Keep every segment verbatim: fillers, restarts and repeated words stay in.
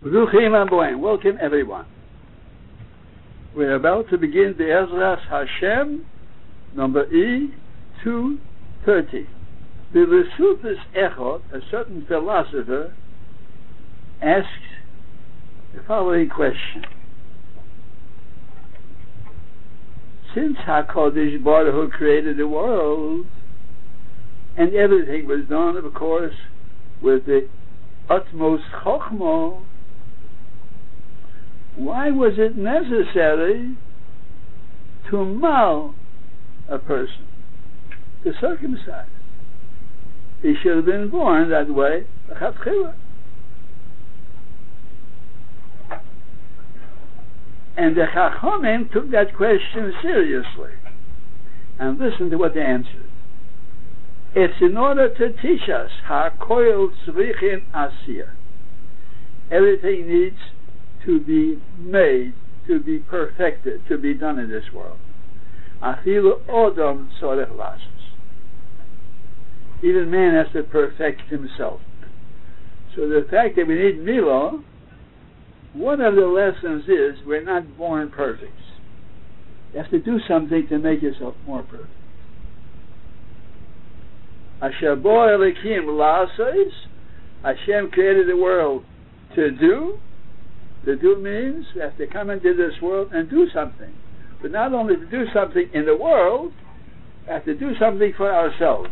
Bruchim Aboim. Welcome everyone. We're about to begin the Ezras Hashem, number E two thirty. The Resupis Echot, a certain philosopher, asks the following question. Since HaKadosh Baruch Hu created the world, and everything was done, of course, with the utmost chokhmah, why was it necessary to mal a person, to circumcise? He should have been born that way, and the Chachamim took that question seriously. And listen to what they answered. It's in order to teach us HaKoil Tzrichin Asiyah. Everything needs to be made, to be perfected, to be done in this world. Afilu Odom Tzorech Lasos. Even man has to perfect himself. So the fact that we need Milah, one of the lessons is we're not born perfect. You have to do something to make yourself more perfect. Asher bo Elikim Lasos. Hashem created the world to do. To do means we have to come into this world and do something. But not only to do something in the world, we have to do something for ourselves.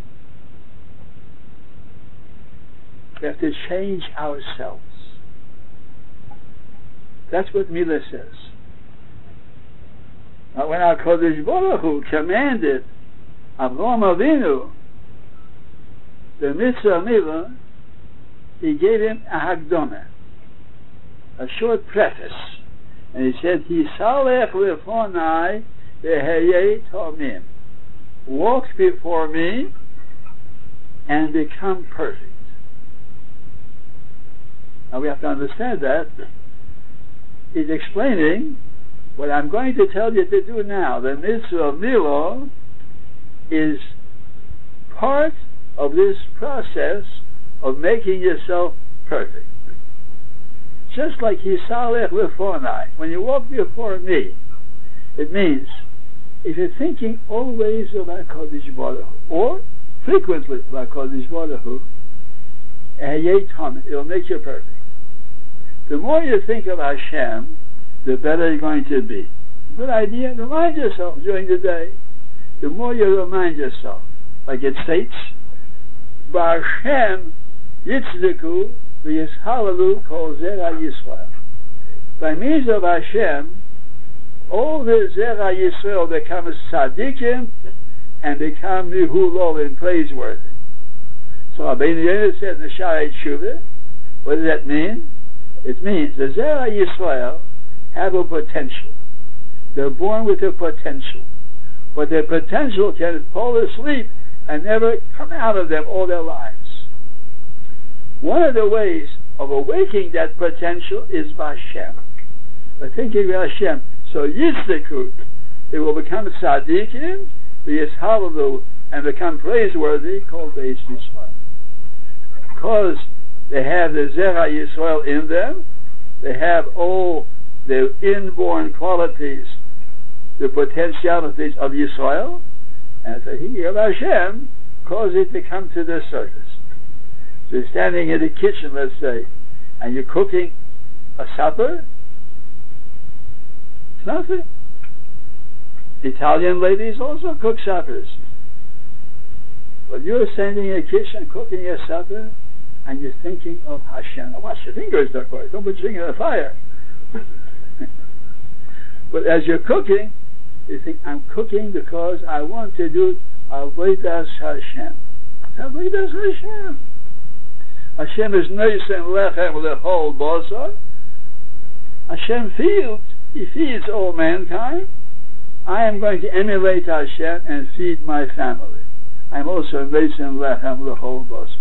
We have to change ourselves. That's what Milah says. Now, when HaKadosh Baruch Hu commanded Avraham Avinu the mitzvah Milah, he gave him a Hagdomah, a short preface, and he said, "Hisalech lefonai v'heyei tomim." Walk before me and become perfect. Now we have to understand that. He's explaining what I'm going to tell you to do now. The mitzvah of Milah is part of this process of making yourself perfect. Just like Hisalech lefonai, when you walk before me, it means if you're thinking always of HaKadosh Baruch Hu, or frequently of HaKadosh Baruch Hu, it'll make you perfect. The more you think of Hashem, the better you're going to be. Good idea. Remind yourself during the day. The more you remind yourself, like it states, B'Hashem yitzdeku v'yishalalu kol zera Yisrael. By means of Hashem, all the zera Yisrael become tzaddikim and become mihulol and praiseworthy. So Rabbeinu Yonah said in the Sha'arei Teshuvah, what does that mean? It means the Zera Yisrael have a potential. They're born with a potential. But their potential can fall asleep and never come out of them all their lives. One of the ways of awakening that potential is by Hashem. By thinking of Hashem. So Yitzdeku, they will become tzaddikim, v'yishalalu, and become praiseworthy, called Beis Yisrael. Because they have the Zera Yisrael in them, they have all the inborn qualities, the potentialities of Yisrael, and the thinking of Hashem cause it to come to the surface. So you're standing in the kitchen, let's say, and you're cooking a supper. It's nothing. Italian ladies also cook suppers. But you're standing in the kitchen cooking a supper, and you're thinking of Hashem. Now watch your fingers, don't put your finger in the fire. But as you're cooking, you think, I'm cooking because I want to do Avodas Hashem. Avodas Hashem. Hashem is Neisen Lechem Lechol Basar. Hashem feeds, He feeds all mankind. I am going to emulate Hashem and feed my family. I'm also Neisen Lechem Lechol Basar.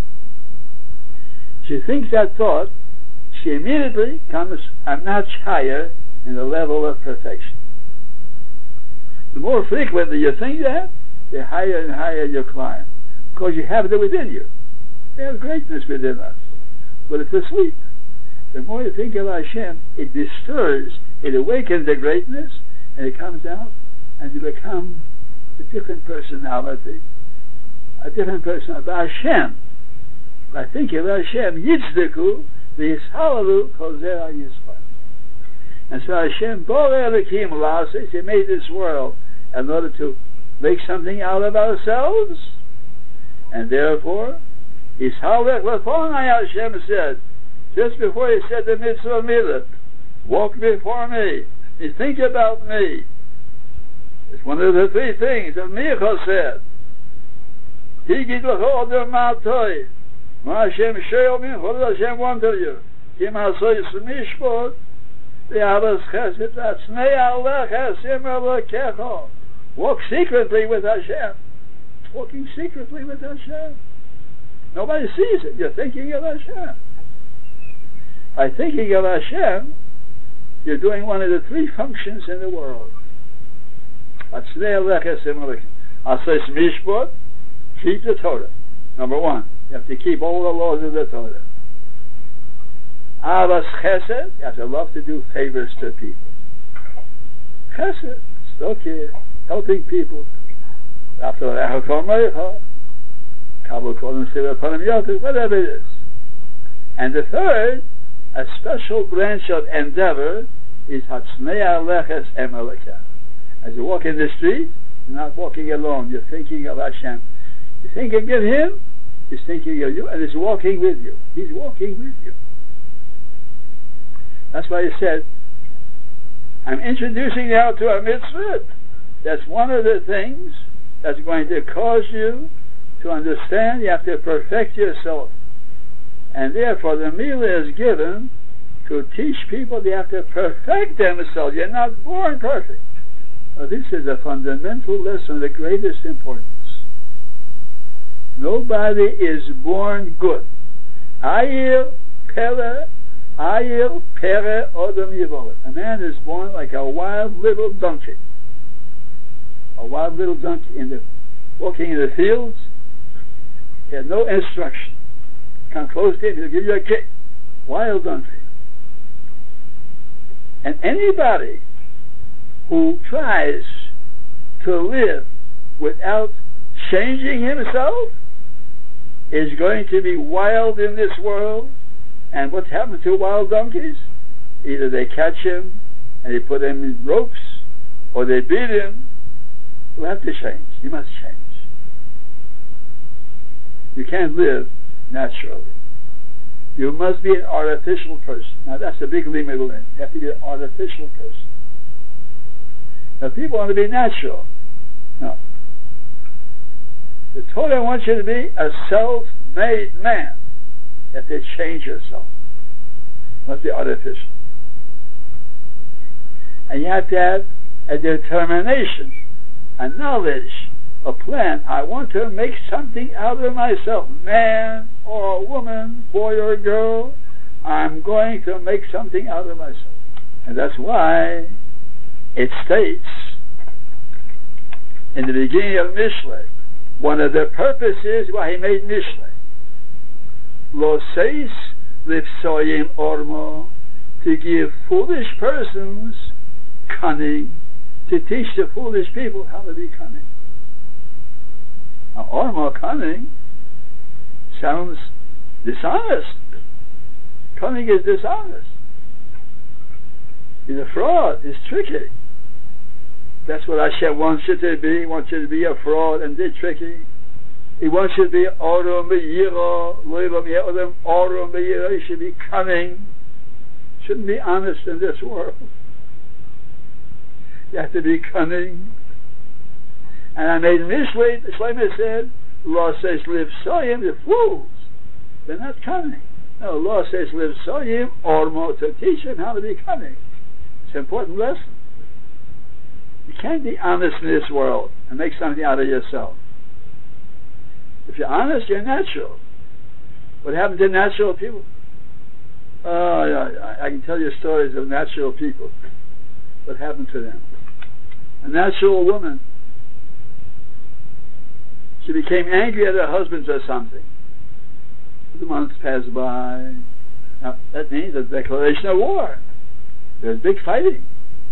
She thinks that thought, she immediately comes a notch higher in the level of perfection. The more frequently you think that, the higher and higher you climb. Because you have it within you. We have greatness within us. But it's asleep. The more you think of Hashem, it disturbs, it awakens the greatness, and it comes out, and you become a different personality, a different person of Hashem. By thinking of Hashem, Yitzdeku, the Yishalalu, Kol Zera Yisrael. And so Hashem, Borei Elokim Lasis, He made this world in order to make something out of ourselves, and therefore, Yishalech Lefonai, Hashem said, just before He said the mitzvah milah, walk before me, you think about me. It's one of the three things that Micha said. Higid l'cho odem ma'atoi. Ma Hashem she'el min, what does Hashem want of you? Kim ha'soy s'mishpot, v'avas chesed v'atznei alech Hashem elokecho. Walk secretly with Hashem. Walking secretly with Hashem. Nobody sees it. You're thinking of Hashem. By thinking of Hashem, you're doing one of the three functions in the world. Atznei alech Hashem elokecho. Asay s'mishpot, keep the Torah. Number one, you have to keep all the laws of the Torah. Avas chesed, you have to love to do favors to people. Chesed, stokia, helping people. After that, whatever it is. And the third, a special branch of endeavor, is Hatznei Aleches Emelekah. As you walk in the street, you're not walking alone, you're thinking of Hashem. You're thinking of Him, He's thinking of you, and He's walking with you. He's walking with you. That's why He said, I'm introducing you now to a mitzvah. That's one of the things that's going to cause you to understand you have to perfect yourself. And therefore the milah is given to teach people they have to perfect themselves. You're not born perfect. Well, this is a fundamental lesson of the greatest importance. Nobody is born good. Ayil pere, ayil pere odom yivolet. A man is born like a wild little donkey. A wild little donkey in the walking in the fields. He had no instruction. Come close to him, he'll give you a kick. Wild donkey. And anybody who tries to live without changing himself is going to be wild in this world. And what's happened to wild donkeys? Either they catch him and they put him in ropes, or they beat him. You have to change. You must change. You can't live naturally. You must be an artificial person. Now that's a big limit. You have to be an artificial person. Now people want to be natural. No. The Torah wants you to be a self-made man. You have to change yourself. You must be artificial. And you have to have a determination, a knowledge, a plan. I want to make something out of myself. Man or a woman, boy or girl, I'm going to make something out of myself. And that's why it states in the beginning of Mishlei, one of the purposes why he made Mishlei, Lo seis lifsoyim ormo, to give foolish persons cunning, to teach the foolish people how to be cunning. Now, ormo, cunning, sounds dishonest. Cunning is dishonest. It's a fraud. It's tricky. That's what Hashem wants you to be. He wants you to be a fraud and be tricky. He wants you to be orum b'yiro, loivam ye'odem orum b'yiro. You should be cunning. Shouldn't be honest in this world. You have to be cunning. And I made Mishlei, the Shlomo said, law says live soyim, the fools. They're not cunning. No, law says live soyim, ormo, to teach them how to be cunning. It's an important lesson. You can't be honest in this world and make something out of yourself. If you're honest, you're natural. What happened to natural people? Oh, yeah, I can tell you stories of natural people. What happened to them? A natural woman. She became angry at her husband or something. The months passed by. Now, that means a declaration of war. There's big fighting.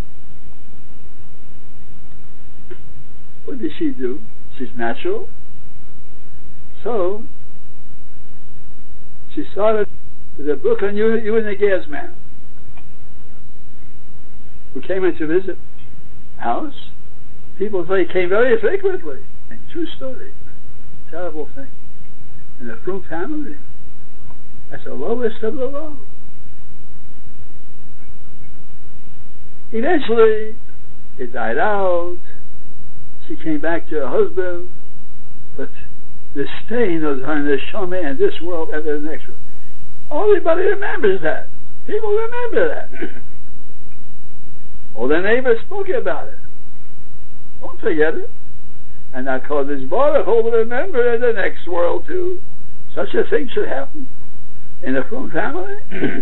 What did she do? She's natural. So, she started with a Brooklyn Unigas man who came in to visit house. People say he came very frequently. True story. Terrible thing. In the Froom family, that's the lowest of the low. Eventually, it died out. She came back to her husband, but the stain of her neshama in this world and the next world. Everybody remembers that. People remember that. All the neighbors spoke about it. Don't forget it. And I call this Baruch will remember in the next world too. Such a thing should happen in the Froom family.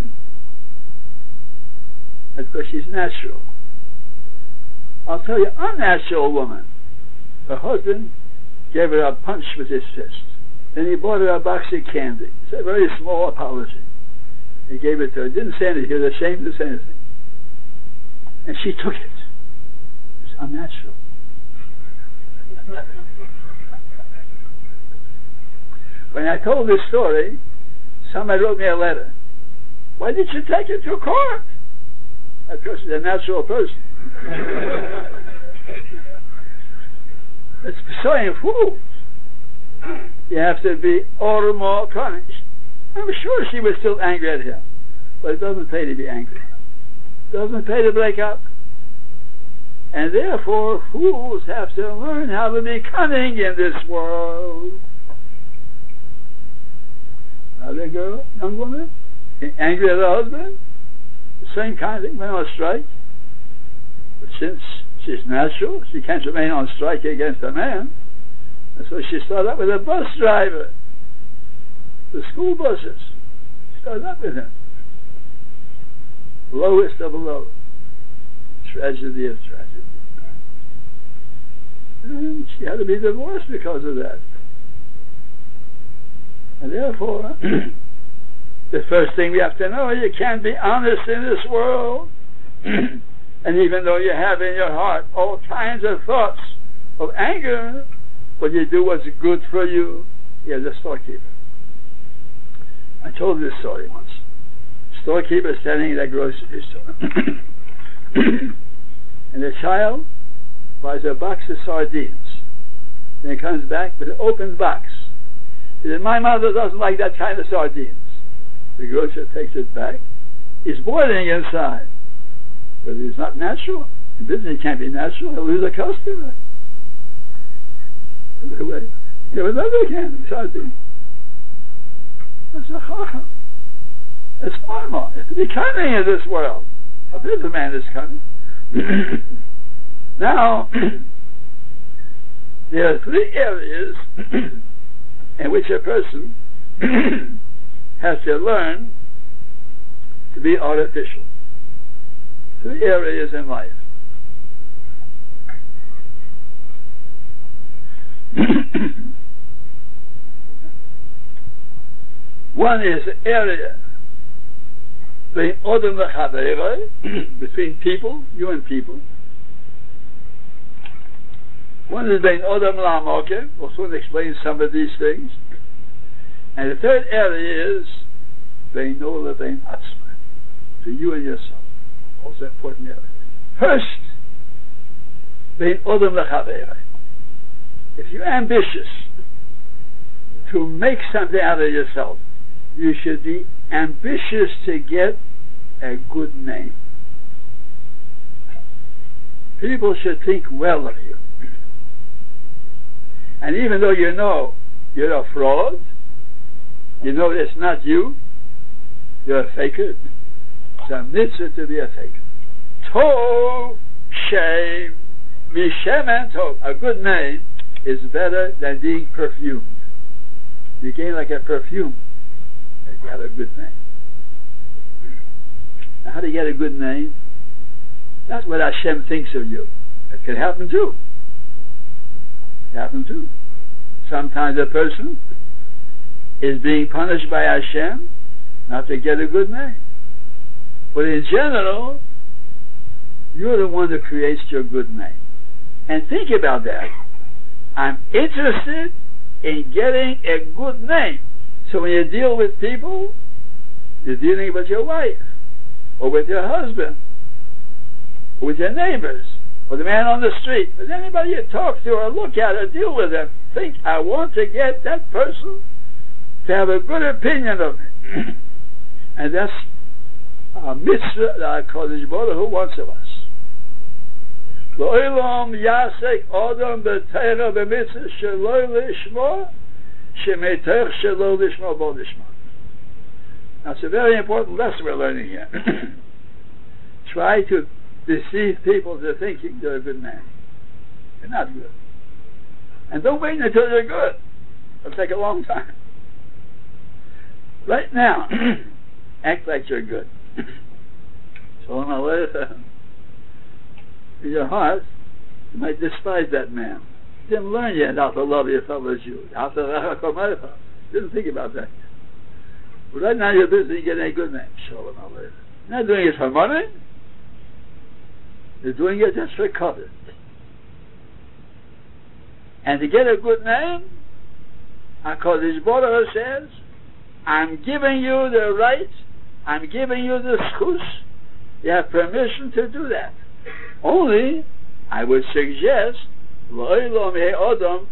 That's because she's natural. I'll tell you, unnatural woman. Her husband gave her a punch with his fist. Then he bought her a box of candy. It's a very small apology. He gave it to her. Didn't say anything. He was ashamed to say anything. And she took it. It's unnatural. When I told this story, somebody wrote me a letter. Why did you take it to court? That person's a natural person. It's saying fools. You have to be all the more punished. I'm sure she was still angry at him, but it doesn't pay to be angry. It doesn't pay to break up. And therefore, fools have to learn how to be cunning in this world. Another girl, young woman, angry at her husband, the same kind of thing, went on strike. But since she's natural, she can't remain on strike against a man. And so she started up with a bus driver, the school buses. She started up with him. Lowest of low. Tragedy of tragedy. And she had to be divorced because of that. And therefore, the first thing we have to know, you can't be honest in this world. And even though you have in your heart all kinds of thoughts of anger, what you do what's good for you, you're the storekeeper. I told this story once. Storekeeper standing in a grocery store. And the child buys a box of sardines. Then he comes back with an open box. He said, my mother doesn't like that kind of sardines. The grocer takes it back. He's boiling inside. But it's not natural. In business, it can't be natural. He'll lose a customer. Anyway, give another can of sardines. That's a chacham. It's normal. It's to be cunning in this world. A businessman is cunning. Now, there are three areas in which a person has to learn to be artificial. Three areas in life. One is the area between people, you and people. One is bein Odom La'amokim. We'll soon explain some of these things. And the third area is bein Ola bein Atzma, to you and yourself. Also important area. First, bein Odom L'Chaverei. If you're ambitious to make something out of yourself, you should be ambitious to get a good name. People should think well of you. And even though you know you're a fraud, you know it's not you, you're a faker. It's a mitzvah to be a faker. Tov, shame, mishem and tov. A good name is better than being perfumed. You gain like a perfume if you have a good name. Now, how do you get a good name? That's what Hashem thinks of you. It can happen too. It happen too. Sometimes a person is being punished by Hashem not to get a good name. But in general, you're the one that creates your good name. And think about that. I'm interested in getting a good name. So when you deal with people, you're dealing with your wife, or with your husband, or with your neighbors, or the man on the street, with anybody you talk to or look at or deal with them. Think, I want to get that person to have a good opinion of me. And that's a mitzvah that Kodesh Baruch Hu wants of us. Lo'olam yasek odom b'teira b'mitzvah shelo lishmo shemetech shelo lishmo bo lishmo. That's a very important lesson we're learning here. Try to deceive people into thinking they're a good man. They're not good. And don't wait until they're good. It'll take a long time. Right now, act like you're good. Shalom Aleichem. In your heart, you might despise that man. You didn't learn yet how to love your fellow Jew. How to You didn't think about that. But right now you're busy getting a good name. Shalom Aleichem. You're not doing it for money. You're doing it just for covet. And to get a good name, HaKadosh Baruch Hu says, I'm giving you the right, I'm giving you the schus, you have permission to do that. Only, I would suggest, it's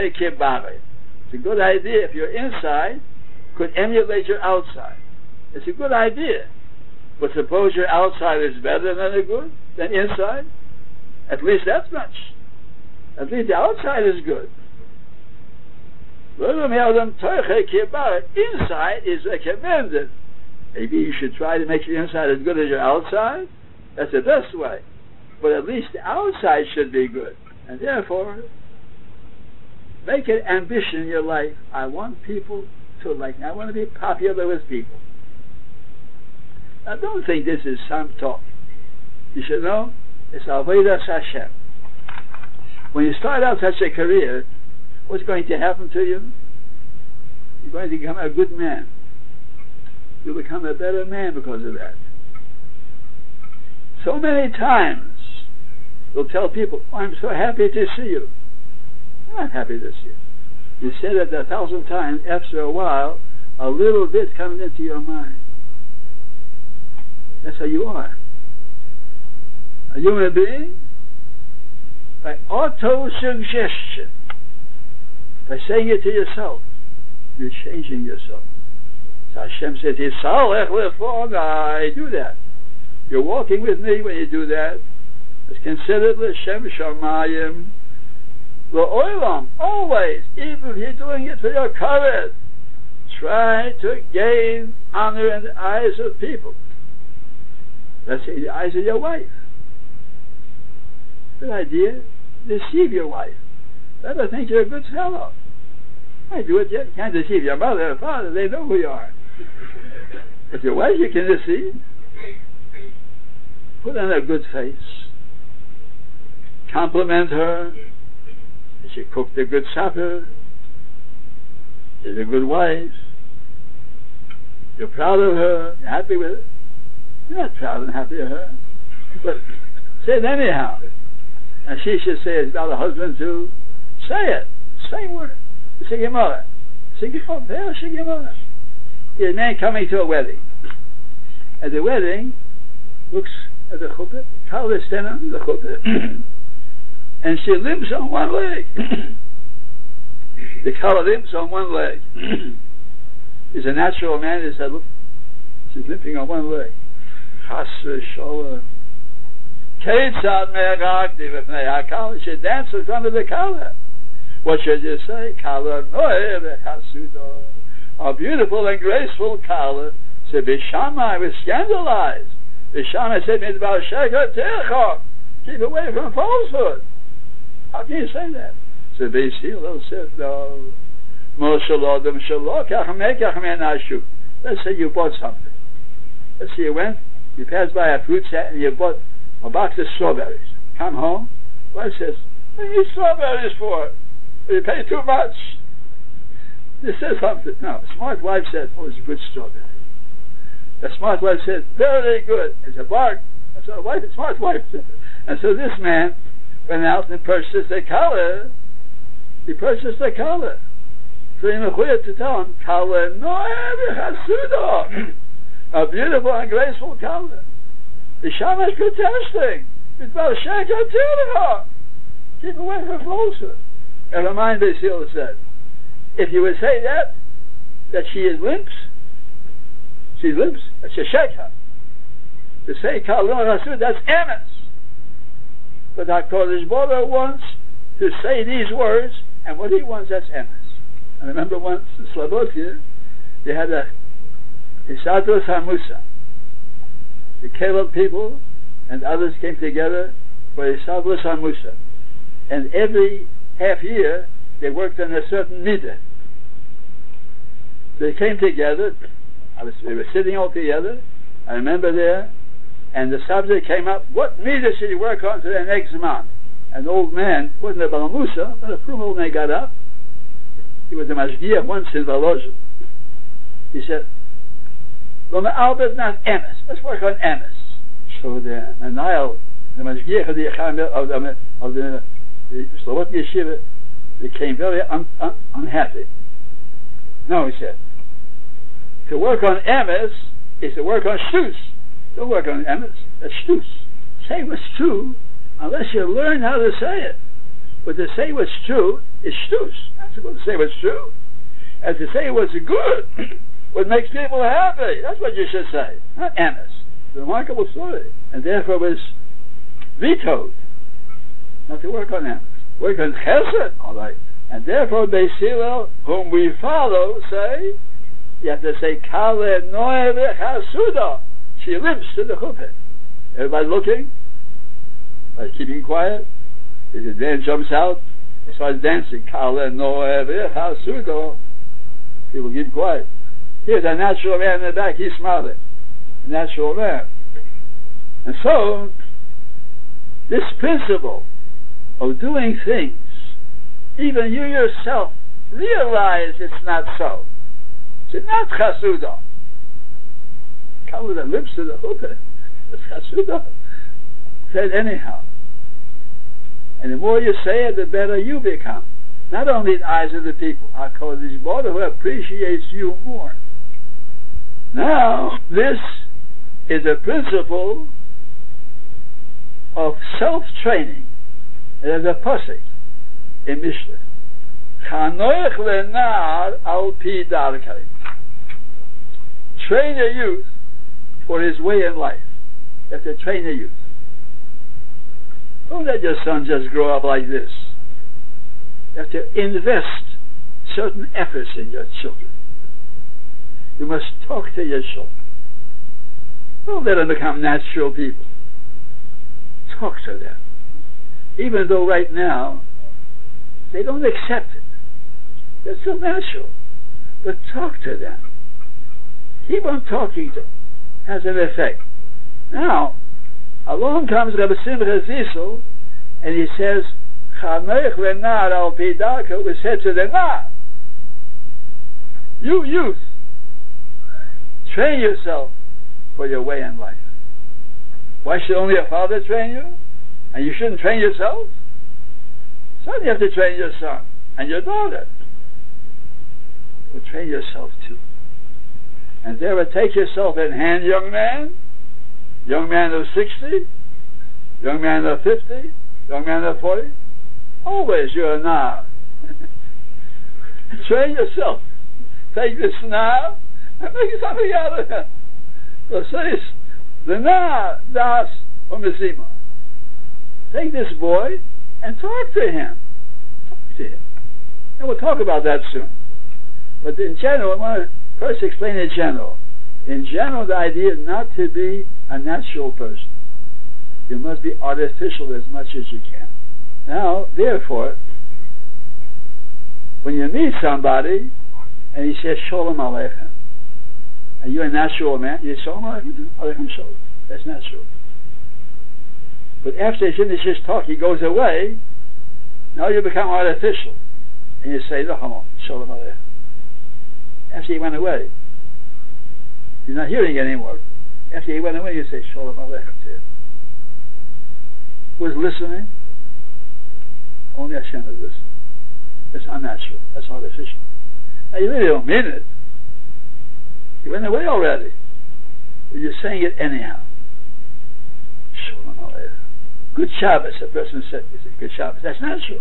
a good idea if your inside could emulate your outside. It's a good idea. But suppose your outside is better than a good, than inside? At least that's much. At least the outside is good. Inside is recommended. Maybe you should try to make your inside as good as your outside. That's the best way. But at least the outside should be good. And therefore, make an ambition in your life. I want people to like me. I want to be popular with people. Now don't think this is some talk. You should know, it's Avodas Hashem. When you start out such a career, what's going to happen to you? You're going to become a good man. You'll become a better man because of that. So many times, you'll tell people, oh, I'm so happy to see you. I'm not happy to see you. You said it a thousand times. After a while, a little bit comes into your mind. That's how you are. A human being, by auto-suggestion, by saying it to yourself, you're changing yourself. So Hashem says, I do that. You're walking with me when you do that. It's considered L'Shem Shamayim L'Olam. Always, even if you're doing it for your kavod, try to gain honor in the eyes of people. Let's say the eyes of your wife. Good idea. Deceive your wife. Let her think you're a good fellow. I do it yet. You can't deceive your mother or father. They know who you are. But your wife you can deceive. Put on a good face. Compliment her. She cooked a good supper. She's a good wife. You're proud of her. You're happy with her. You're not proud and happy of her. But say it anyhow. And she should say it about her husband too. Say it. Same word. Say Gemara. Say Gemara. Say Gemara. There's a man coming to a wedding. At the wedding, looks at the chuppah. Kal is standing on the chuppah. And she limps on one leg. The Kal limps on one leg. He's a natural man. He said, look, she's limping on one leg. Chas v'sholem. Ketzad me'agakti v'pnei HaKala. She danced in front of the Kala. What should you say? Kala noe v'chasudo. A beautiful and graceful Kala. So Bishamai was scandalized. Bishamai said, Midbar Sheker Techa. Keep away from falsehood. How can you say that? So Beis Hillel said, no. Moshe Lodem Shalok Achmekach Menashu. Let's say you bought something. Let's say you went, you passed by a fruit stand and you bought a box of strawberries. Come home. Wife says, what do you need strawberries for? You pay too much. This says something. No, a smart wife said, oh, it's a good strawberry. The smart wife said, very good. It's a bark. That's what a wife, a smart wife said. And so this man went out and purchased a collar. He purchased a collar. So he mechuyev to tell him, collar noeh v'chasudo. A beautiful and graceful collar. The shamash protesting. It's about a shekel tircha. Keep away from closer. And Ramayan Beis Hillel said, if you would say that, that she is limps, she limps, that's a shekel. To say kalon hasud, that's emes. But HaKadosh Baruch Hu wants to say these words, and what he wants, that's emes. I remember once in Slavokia, they had a Hisadros HaMusa. The Caleb people and others came together for Hisadros HaMusa. And every half year, they worked on a certain midah. They came together. I was, we were sitting all together. I remember there, and the subject came up. What midah should you work on to the next month? An old man, wasn't a Balamusa, but a frum old man got up. He was a mashgiach once in Valozhin. He said, "Loma Albert not emes. Let's work on emes." So the Nile, the mashgiach of the of the of the, the Slovak yeshiva, became very un, un, unhappy. No, he said, to work on emes is to work on shtus. Don't work on emes. That's shtus. Say what's true, unless you learn how to say it. But to say what's true is shtus. Not supposed to say what's true. And to say what's good, what makes people happy. That's what you should say. Not emes. It's a remarkable story. And therefore it was vetoed. Not to work on emes. Work on chesed. All right. And therefore Beis Hillel, whom we follow, say, you have to say, Kale noeh v'chasudo. She limps to the chuppah. Everybody looking? By keeping quiet? The man jumps out and starts dancing. Kale noeh v'chasudo. People keep quiet. Here's a natural man in the back, he's smiling. A natural man. And so, this principle of doing things, even you yourself realize it's not so. It's not chasudah. Come with the lips to the chuppah. It's chasudah. Said anyhow. And the more you say it, the better you become. Not only in the eyes of the people. HaKadosh Baruch Hu appreciates you more. Now, this is a principle of self-training. There's a pasuk in Mishnah. Chanoich lenar al pi darkei. Train a youth for his way in life. You have to train a youth. Don't let your son just grow up like this. You have to invest certain efforts in your children. You must talk to your children. Don't let them become natural people. Talk to them. Even though right now they don't accept it. They're still natural. But talk to them. Keep on talking to them. Has an effect. Now, along comes Rabbi Simcha Zissel, and he says, Chanoich lenar al pi darkei, was said to the nar. You youth, train yourself for your way in life. Why should only a father train you? And you shouldn't train yourself? Son, you have to train your son and your daughter. But train yourself too. And therefore take yourself in hand, young man, young man of sixty, young man of fifty, young man of forty. Always you're a nar. Train yourself. Take this nar and make something out of it. So says the nar das umesima. Take this boy and talk to him. Talk to him. And we'll talk about that soon. But in general, I want to first explain in general. In general, the idea is not to be a natural person. You must be artificial as much as you can. Now, therefore, when you meet somebody and he says Shalom Aleichem, and you're a natural man, you say Shalom Aleichem, Aleichem Shalom. That's natural. But after he finishes talk, he goes away. Now you become artificial, and you say, "No, Shalom Aleichem." After he went away, He's not hearing anymore. After he went away, you say, Shalom Aleichem to him. Who's listening? Only Hashem is listening. It's unnatural. That's artificial. Now, you really don't mean it. He went away already. But you're saying it anyhow. Shalom Aleichem. Good Shabbos, a person said. He said, good Shabbos. That's natural.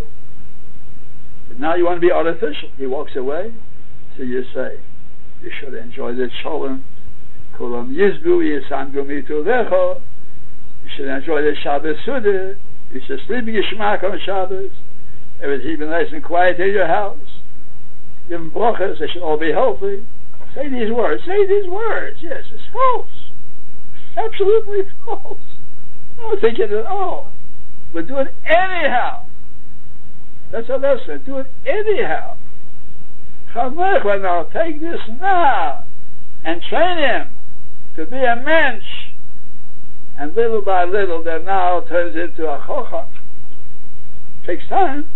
But now you want to be artificial. He walks away. So you say, you should enjoy the Shalom. Kulam Yizbu Yisangu Mitu Lecho. You should enjoy the Shabbos Suda. You should sleep in your Shema on Shabbos. Everything be nice and quiet in your house. Give them brachas. They should all be healthy. Say these words. Say these words. Yes, it's false. Absolutely false. Don't think it at all. But do it anyhow. That's a lesson. Do it anyhow. Chavnechwa now, take this now and train him to be a mensch. And little by little, that now turns into a chocham. Takes time.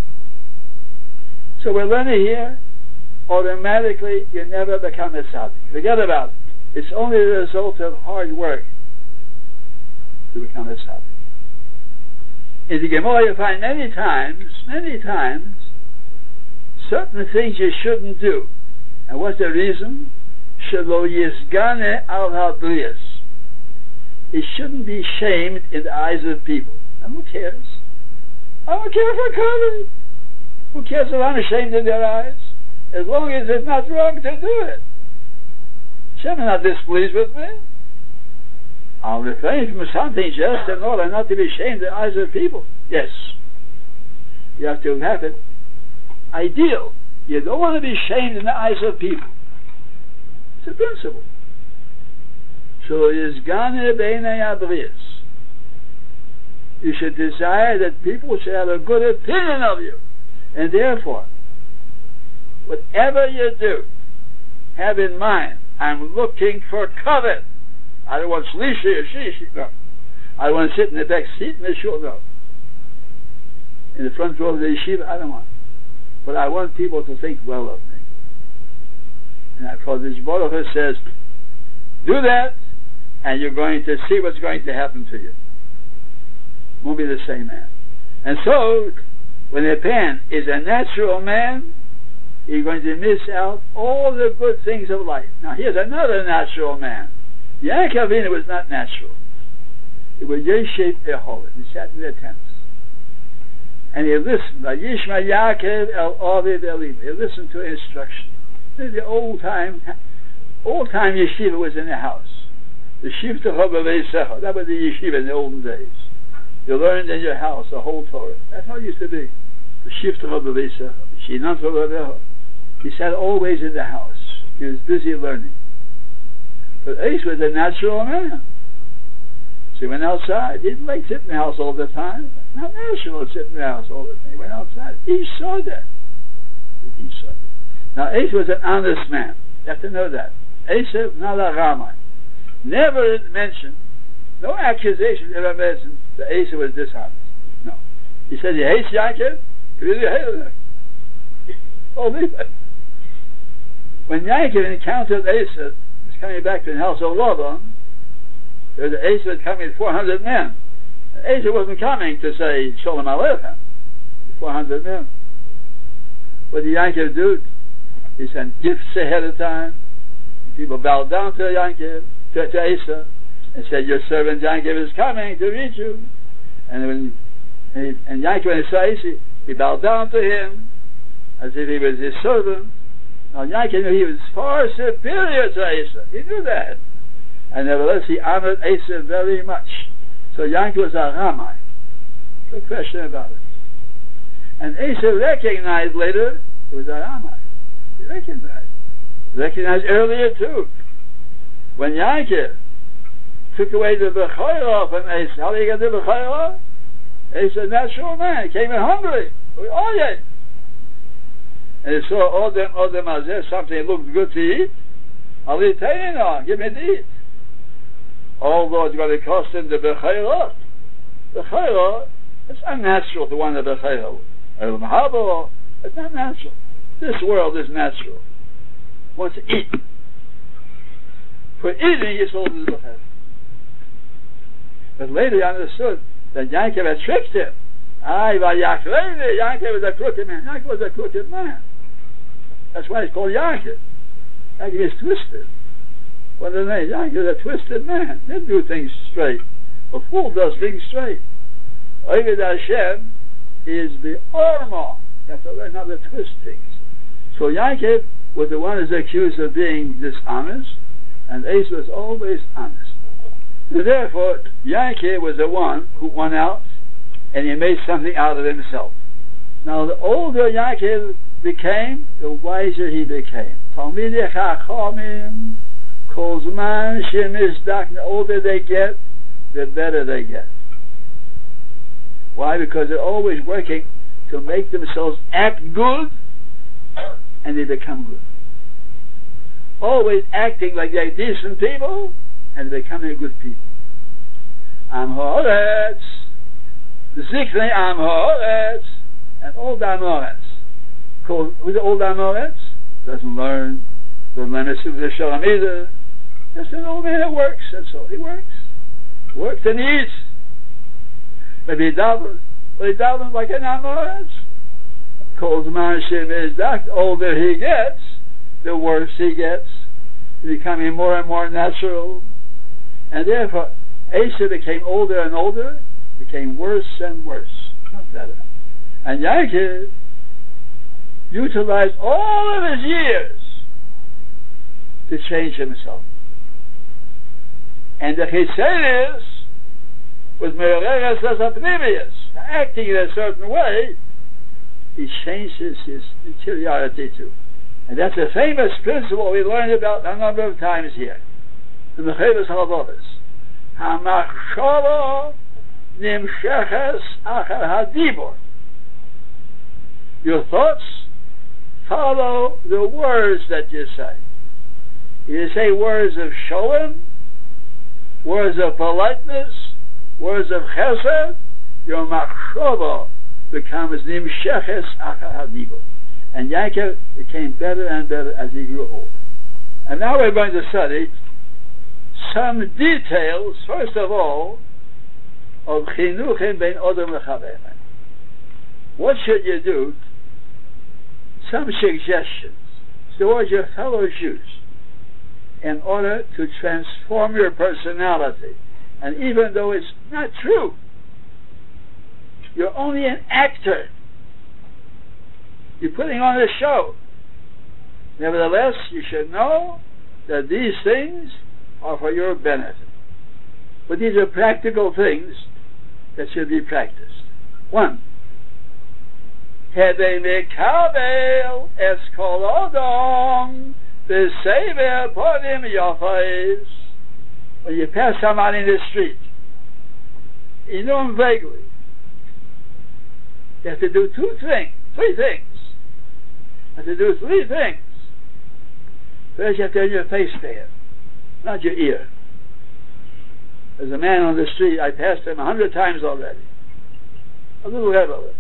So we're learning here, automatically you never become a tzaddik. Forget about it. It's only the result of hard work to become a tzaddik. In the Gemara you find many times, many times, certain things you shouldn't do. And what's the reason? Shelo yizgane al hadliyas. It shouldn't be shamed in the eyes of people. And who cares? I don't care for color. Who cares if I'm ashamed in their eyes? As long as it's not wrong to do it. Hashem is not displeased with me. I'll refrain from something just in order not to be ashamed in the eyes of people. Yes. You have to have it ideal. You don't want to be shamed in the eyes of people. It's a principle. So is Gane Beinei Abriyas. You should desire that people should have a good opinion of you. And therefore, whatever you do, have in mind, I'm looking for covet. I don't want shlishi or shishi, no. I don't want to sit in the back seat in the shul, no. In the front row of the yeshiva, I don't want. But I want people to think well of me. And I thought this Baruch Hu says, do that, and you're going to see what's going to happen to you. Won't be the same man. And so, when a man is a natural man, you're going to miss out all the good things of life. Now here's another natural man. Yaakov Avinu was not natural. It was Yeshev Eholim. He sat in their tents. And he listened. Yishma Yaakov El Ovid Elim. He listened to instruction. The old time, old time yeshiva was in the house. The Shivta Chavavei. That was the yeshiva in the olden days. You learned in your house the whole Torah. That's how it used to be. The Shivta Chavavei. Shinam Chavavei. He sat always in the house. He was busy learning. But Ace was a natural man. So he went outside. He didn't like sitting in the house all the time. Not natural to sit in the house all the time. He went outside. He saw that. He saw that. Now Ace was an honest man. You have to know that. Ace was not a Rama. Never mentioned, no accusation ever mentioned that Ace was dishonest. No. He said he hates Yaakov. He really hated him. Only when Yaakov encountered Asa, was coming back to the house of Laban, there was Asa was coming with four hundred men. Asa wasn't coming to say Shalom Aleichem. four hundred men. What did Yaakov do? He sent gifts ahead of time. People bowed down to Yaakov, to, to Asa, and said, your servant Yaakov is coming to meet you. And when and, and Yaakov, when he saw Asa, he bowed down to him as if he was his servant. Now Yaakov knew he was far superior to Asa. He knew that. And nevertheless he honored Asa very much. So Yaakov was a Ramai. No question about it. And Asa recognized later he was a Ramai. He recognized. Recognized earlier too. When Yaakov took away the Bechorah from Asa, how did he get the Bechorah? Asa, a natural man, he came in hungry. Oh yeah. And he saw all them, all them as there, something that looked good to eat. I'll eat it on, give me to eat. Although it's going to cost him the Bechorah. Bechorah, it's unnatural to want the Bechorah. El Mahabo, it's not natural. This world is natural. Wants to eat. for eating he sold his Bechel. But later he understood that Yaakov had tricked him. Aye, Yaakov, Yaakov was a crooked man. Yaakov was a crooked man. That's why it's called Yaakov. Yaakov is twisted. What the name? Yaakov is a twisted man. He didn't do things straight. A fool does things straight. Oved Hashem is the Orma. You have to learn how to twist things. So Yaakov was the one who's accused of being dishonest, and Esau was always honest. So therefore, Yaakov was the one who went out and he made something out of himself. Now, the older Yaakov became, the wiser he became. Talmidei Chachamim, Kol Zman Shemizdach, the older they get, the better they get. Why? Because they're always working to make themselves act good, and they become good. Always acting like they're decent people, and becoming good people. Am Haaretz, the Ziknei Am Haaretz, and Old Am Haaretz. Who's the Old Am Haaretz? Doesn't learn, doesn't learn the Shalom either. Just an old man that works, that's all. He works. Works and eats. Maybe he davens, but he davens like an Am Haaretz. Kol Zman Shemizdach, the older he gets, the worse he gets, becoming more and more natural. And therefore, Esau became older and older, became worse and worse, not better. And Yaakov utilized all of his years to change himself. And the Chiseris was Mereres as Apnimius, acting in a certain way, he changes his interiority too. And that's a famous principle we learned about a number of times here in the Chovos HaLevavos. HaMachshava nimsheches achar hadibor. Your thoughts follow the words that you say. You say words of shalom, words of politeness, words of chesed, your machshava becomes nimsheches achar hadibor. And Yaakov became better and better as he grew older. And now we're going to study some details, first of all, of chinuchim ben odom lechavim. What should you do? Some suggestions towards your fellow Jews in order to transform your personality. And even though it's not true, you're only an actor. You're putting on a show. Nevertheless, you should know that these things are for your benefit. But these are practical things that should be practiced. One, Hedei mekabel es kol odom b'sever ponim yafais. When you pass somebody in the street, you know him vaguely. You have to do two things, three things. You have to do three things. First, you have to turn your face to him, not your ear. There's a man on the street, I passed him a hundred times already. A little rebel.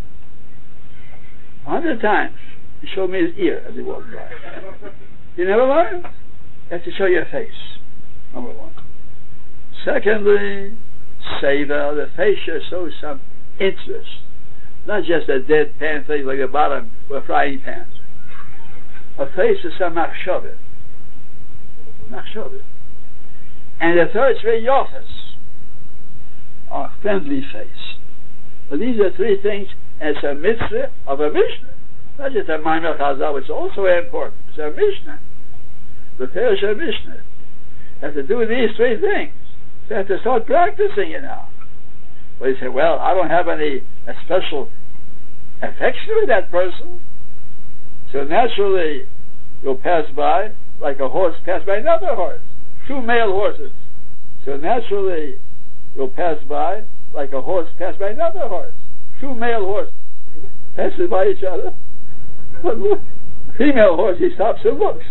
A hundred times. He showed me his ear as he walked by. You never learn? You have to show your face. Number one. Secondly, savor. The face should show some interest. Not just a deadpan face like a bottom of a frying pan. A face is some machshavah. Machshavah. And the third three yofas. A friendly face. Well, these are three things as a mitzvah of a Mishnah. Not just a Maimel Chazal, which is also important. It's a Mishnah. The Perish of Mishnah. You have to do these three things. So you have to start practicing it now. Well, you say, well, I don't have any a special affection with that person. So naturally, you'll pass by like a horse pass by another horse. Two male horses. So naturally, you'll pass by like a horse pass by another horse. Two male horses passes by each other. But look, female horse, he stops and looks.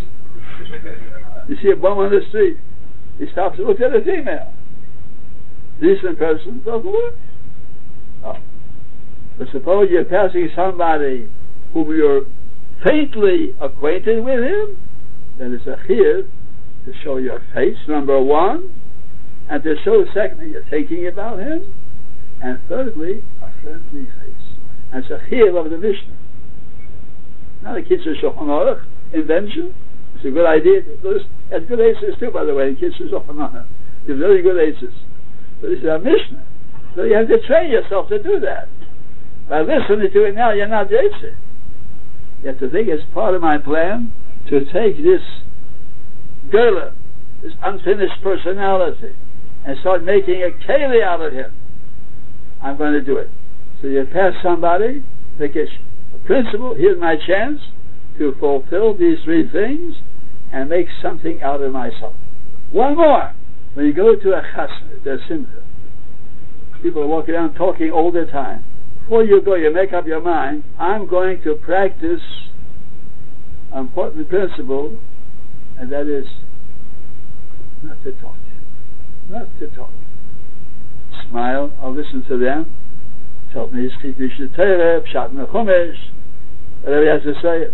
You see a bum on the street, he stops and looks at a female. Decent person doesn't look. Oh. But suppose you're passing somebody whom you're faintly acquainted with him, then it's a chiyuv to show your face, number one, and to show, secondly, you're thinking about him, and thirdly, a friendly face. And it's a chiyuv of the Mishnah. Not a Kitzur Shulchan Aruch invention. It's a good idea. It's good aces too, by the way, in Kitzur Shulchan Aruch. They're very good aces. But this is a Mishnah. So you have to train yourself to do that. By listening to it now, you're not Yetzer. You have to think it's part of my plan to take this Gerler, this unfinished personality, and start making a keli out of him. I'm going to do it. So you pass somebody, think it's a principle, here's my chance to fulfill these three things and make something out of myself. One more. When you go to a chasna, to a simcha, people are walking around talking all the time. Before you go, you make up your mind, I'm going to practice an important principle, and that is not to talk. Not to talk. Smile, I'll listen to them. Tell me his Chidush Torah, Pshat Mechumesh, whatever he has to say.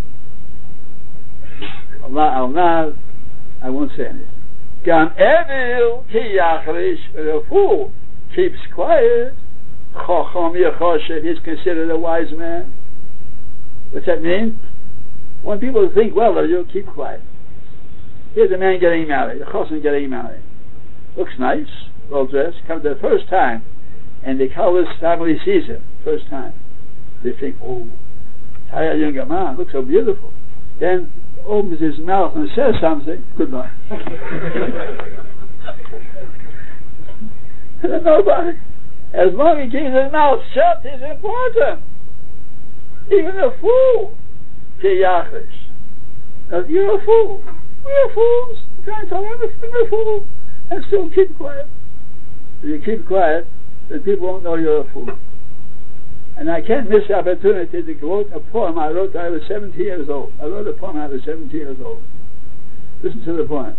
Allah, I'll nod, I won't say anything. Gam Evil Ki Yachrish, a fool keeps quiet. Chacham Yachashev, he's considered a wise man. What's that mean? When people think well of you, keep quiet. Here's a man getting married, a chassan getting married. Looks nice, well dressed, comes the first time, and the Kallis family sees him, first time. They think, oh, Taya younger man, looks so beautiful. Then opens his mouth and says something, goodbye. And then nobody. As long as he keeps his mouth shut, he's important. Even a fool. Keyachish. Now, you're a fool. We're fools. I'm trying to tell him I'm a fool. And still keep quiet. If you keep quiet, then people won't know you're a fool. And I can't miss the opportunity to quote a poem I wrote when I was seventy years old. I wrote a poem when I was seventy years old. Listen to the poem.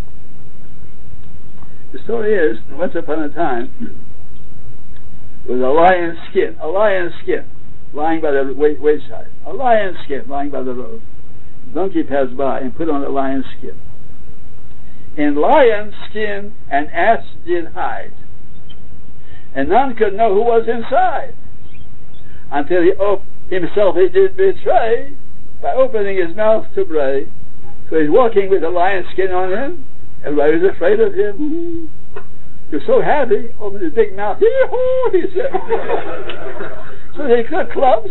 The story is, once upon a time, there was a lion's skin, a lion's skin, lying by the way, wayside. A lion's skin lying by the road. The donkey passed by and put on a lion's skin. In lion's skin an ass did hide, and none could know who was inside, until he op- himself he did betray by opening his mouth to bray. So he's walking with a lion's skin on him. Everybody was afraid of him. He was so happy, opened his big mouth. Yee-hoo, he said. So they got clubs.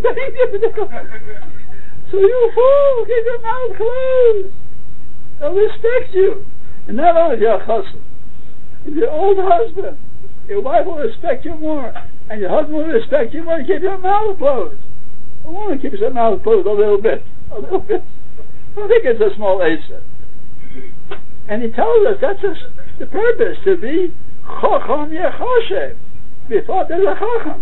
So you fool, keep your mouth closed. They'll respect you. And not only your husband, your old husband, your wife will respect you more, and your husband will respect you more. Keep your mouth closed. A woman keeps her mouth closed a little bit, a little bit. I don't think it's a small answer. And he tells us that's a, the purpose, to be chacham yechoshev, be thought as a chacham.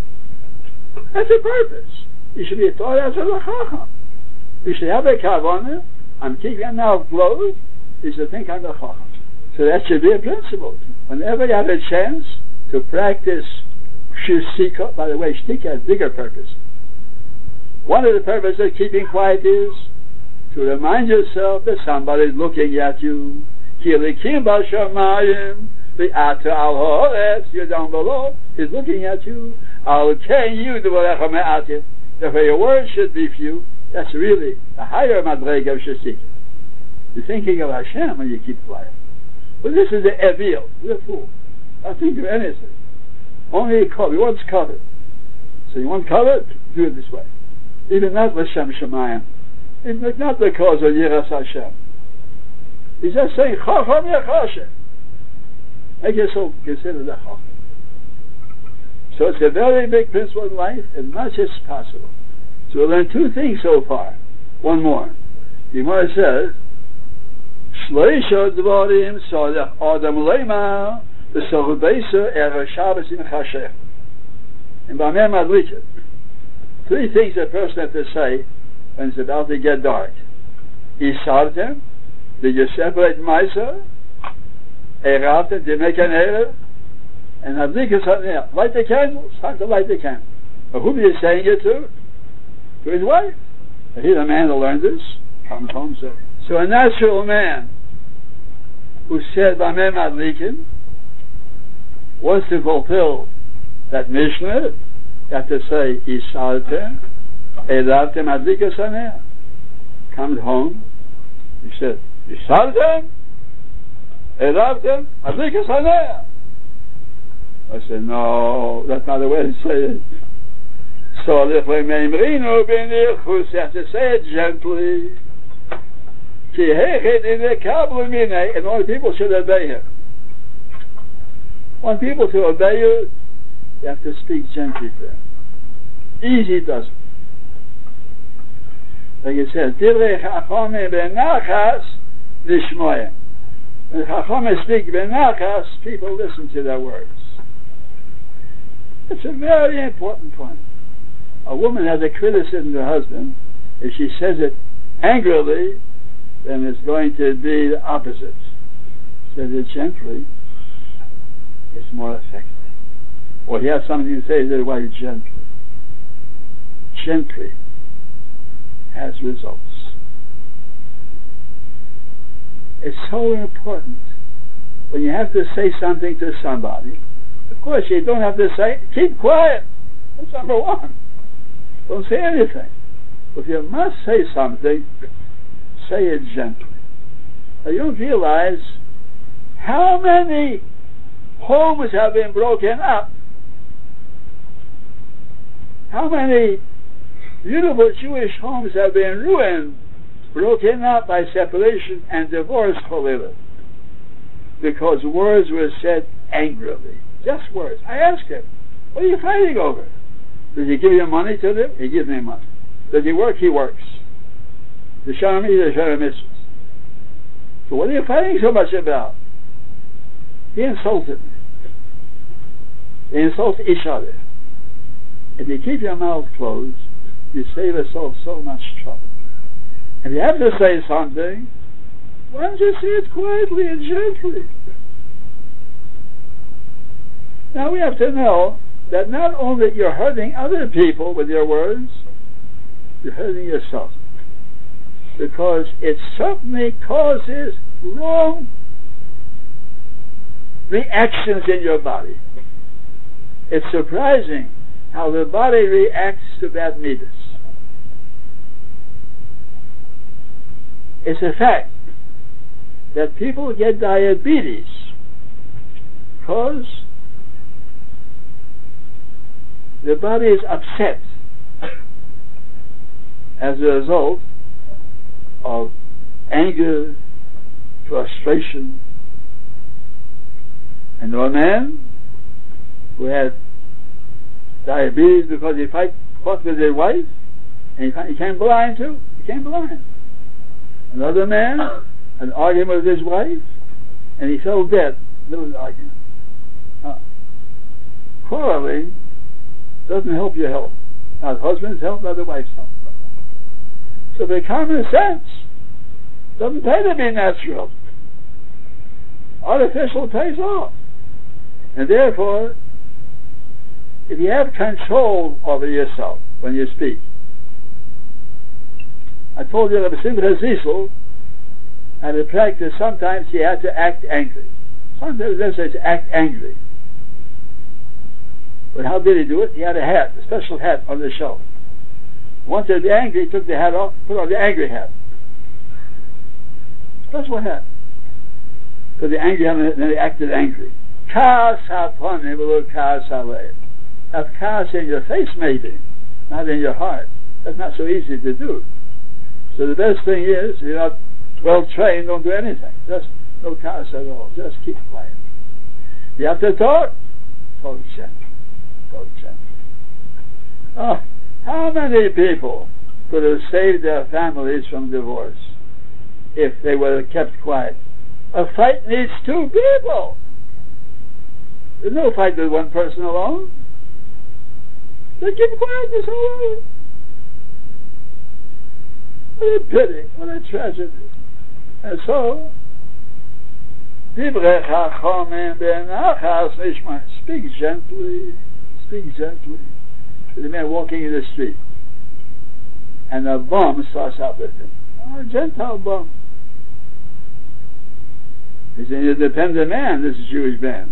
That's the purpose. You should be thought as a chacham. You should have a kavanah. I'm keeping my mouth closed. You should think I'm a chacham. So that should be a principle. Whenever you have a chance to practice shusika, by the way, shtika has bigger purpose. One of the purposes of keeping quiet is to remind yourself that somebody's looking at you. Kilikim b'shamayim, v'ata al ha'oretz, you're down below. He's looking at you. Al ken you d'vorecha me'atim. Therefore your words should be few. That's really the higher madrega of shusika. You're thinking of Hashem when you keep quiet. But this is the evil, the fool. Not think of anything. Only cover. He wants cover. So you want cover? Do it this way. Even not l'shem shemayim. It's not because of Yiras Hashem. He's just saying, Chacham Yechoshev. Make yourself consider the Chacham. So it's a very big principle in life, as much as possible. So we'll learn two things so far. One more. The Gemara says, Shleisha Dvarim Sadach Adam Leima V'Soch Beisa Erev Shabbos in Chashech. And B'Amer Madlichet. Three things a person has to say when it's about to get dark. Isartem, did you separate Maisa? Eratem, did you make an Erev? And Hadlik is something else. Light the candle, it's time to light the candle. But whom are you saying it to? To his wife. And he's a man who learned this. Comes home, so. So a natural man who said Bameh Madlikin, wants to fulfill that Mishnah, you have to say Ishalte, Elavte Madlika Saneh. Comes home, he said, Ishalte, Elavte Madlika Saneh. I said, no, that's not the way to say it. So if we memrino benichus, you have to say it gently. And all people should obey him. Want people to obey you, you have to speak gently to them. Easy does it. Like it says, Divrei Chachamim benachas nishmoyim. When Chachamim speak benachas, people listen to their words. It's a very important point. A woman has a criticism to her husband. If she says it angrily, then it's going to be the opposite. Says it gently, it's more effective. Or he has something to say to the wife gently. Gently has results. It's so important when you have to say something to somebody. Of course, you don't have to say, keep quiet. That's number one. Don't say anything. But if you must say something, say it gently. Now, you don't realize how many homes have been broken up. How many beautiful Jewish homes have been ruined, broken up by separation and divorce, because words were said angrily. Just words. I asked him, what are you fighting over? Does he give you money to live? He gives me money. Does he work? He works. The Shalom is the Shalom Mitzvahs. So what are you fighting so much about? He insulted me. They insult each other. If you keep your mouth closed, you save yourself so much trouble. If you have to say something, why don't you say it quietly and gently? Now we have to know that not only you're hurting other people with your words, you're hurting yourself. Because it certainly causes wrong reactions in your body. It's surprising how the body reacts to bad midas. It's a fact that people get diabetes because the body is upset as a result of anger, frustration. And a man who had diabetes because he fight, fought with his wife, and he became blind too, he became blind. Another man had an argument with his wife, and he fell dead in the middle of the argument. Uh, quarreling doesn't help your health. Not the husband's health, not the wife's health. So the common sense doesn't pay to be natural. Artificial pays off. And therefore, if you have control over yourself when you speak, I told you that Simcha Zissel had a practice, sometimes he had to act angry. Sometimes it was necessary to act angry. But how did he do it? He had a hat, a special hat on the shelf. Once he'd be angry, he took the hat off, put on the angry hat. Special hat. Put the angry hat on, and then he acted angry. Kaas haponim v'lo kaas halev. Have kaas in your face, maybe, not in your heart. That's not so easy to do. So the best thing is, if you're not well trained, don't do anything. Just no kaas at all. Just keep quiet. You have to talk. Talk gently. Talk gently. Oh, how many people could have saved their families from divorce if they were kept quiet? A fight needs two people. There's no fight with one person alone. They keep quiet this whole way. What a pity, what a tragedy. And so, Divrei Chachamim benachas nishma. Speak gently, speak gently. There's a man walking in the street, and a bum starts out with him. A Gentile bum. He's an independent man, this Jewish man.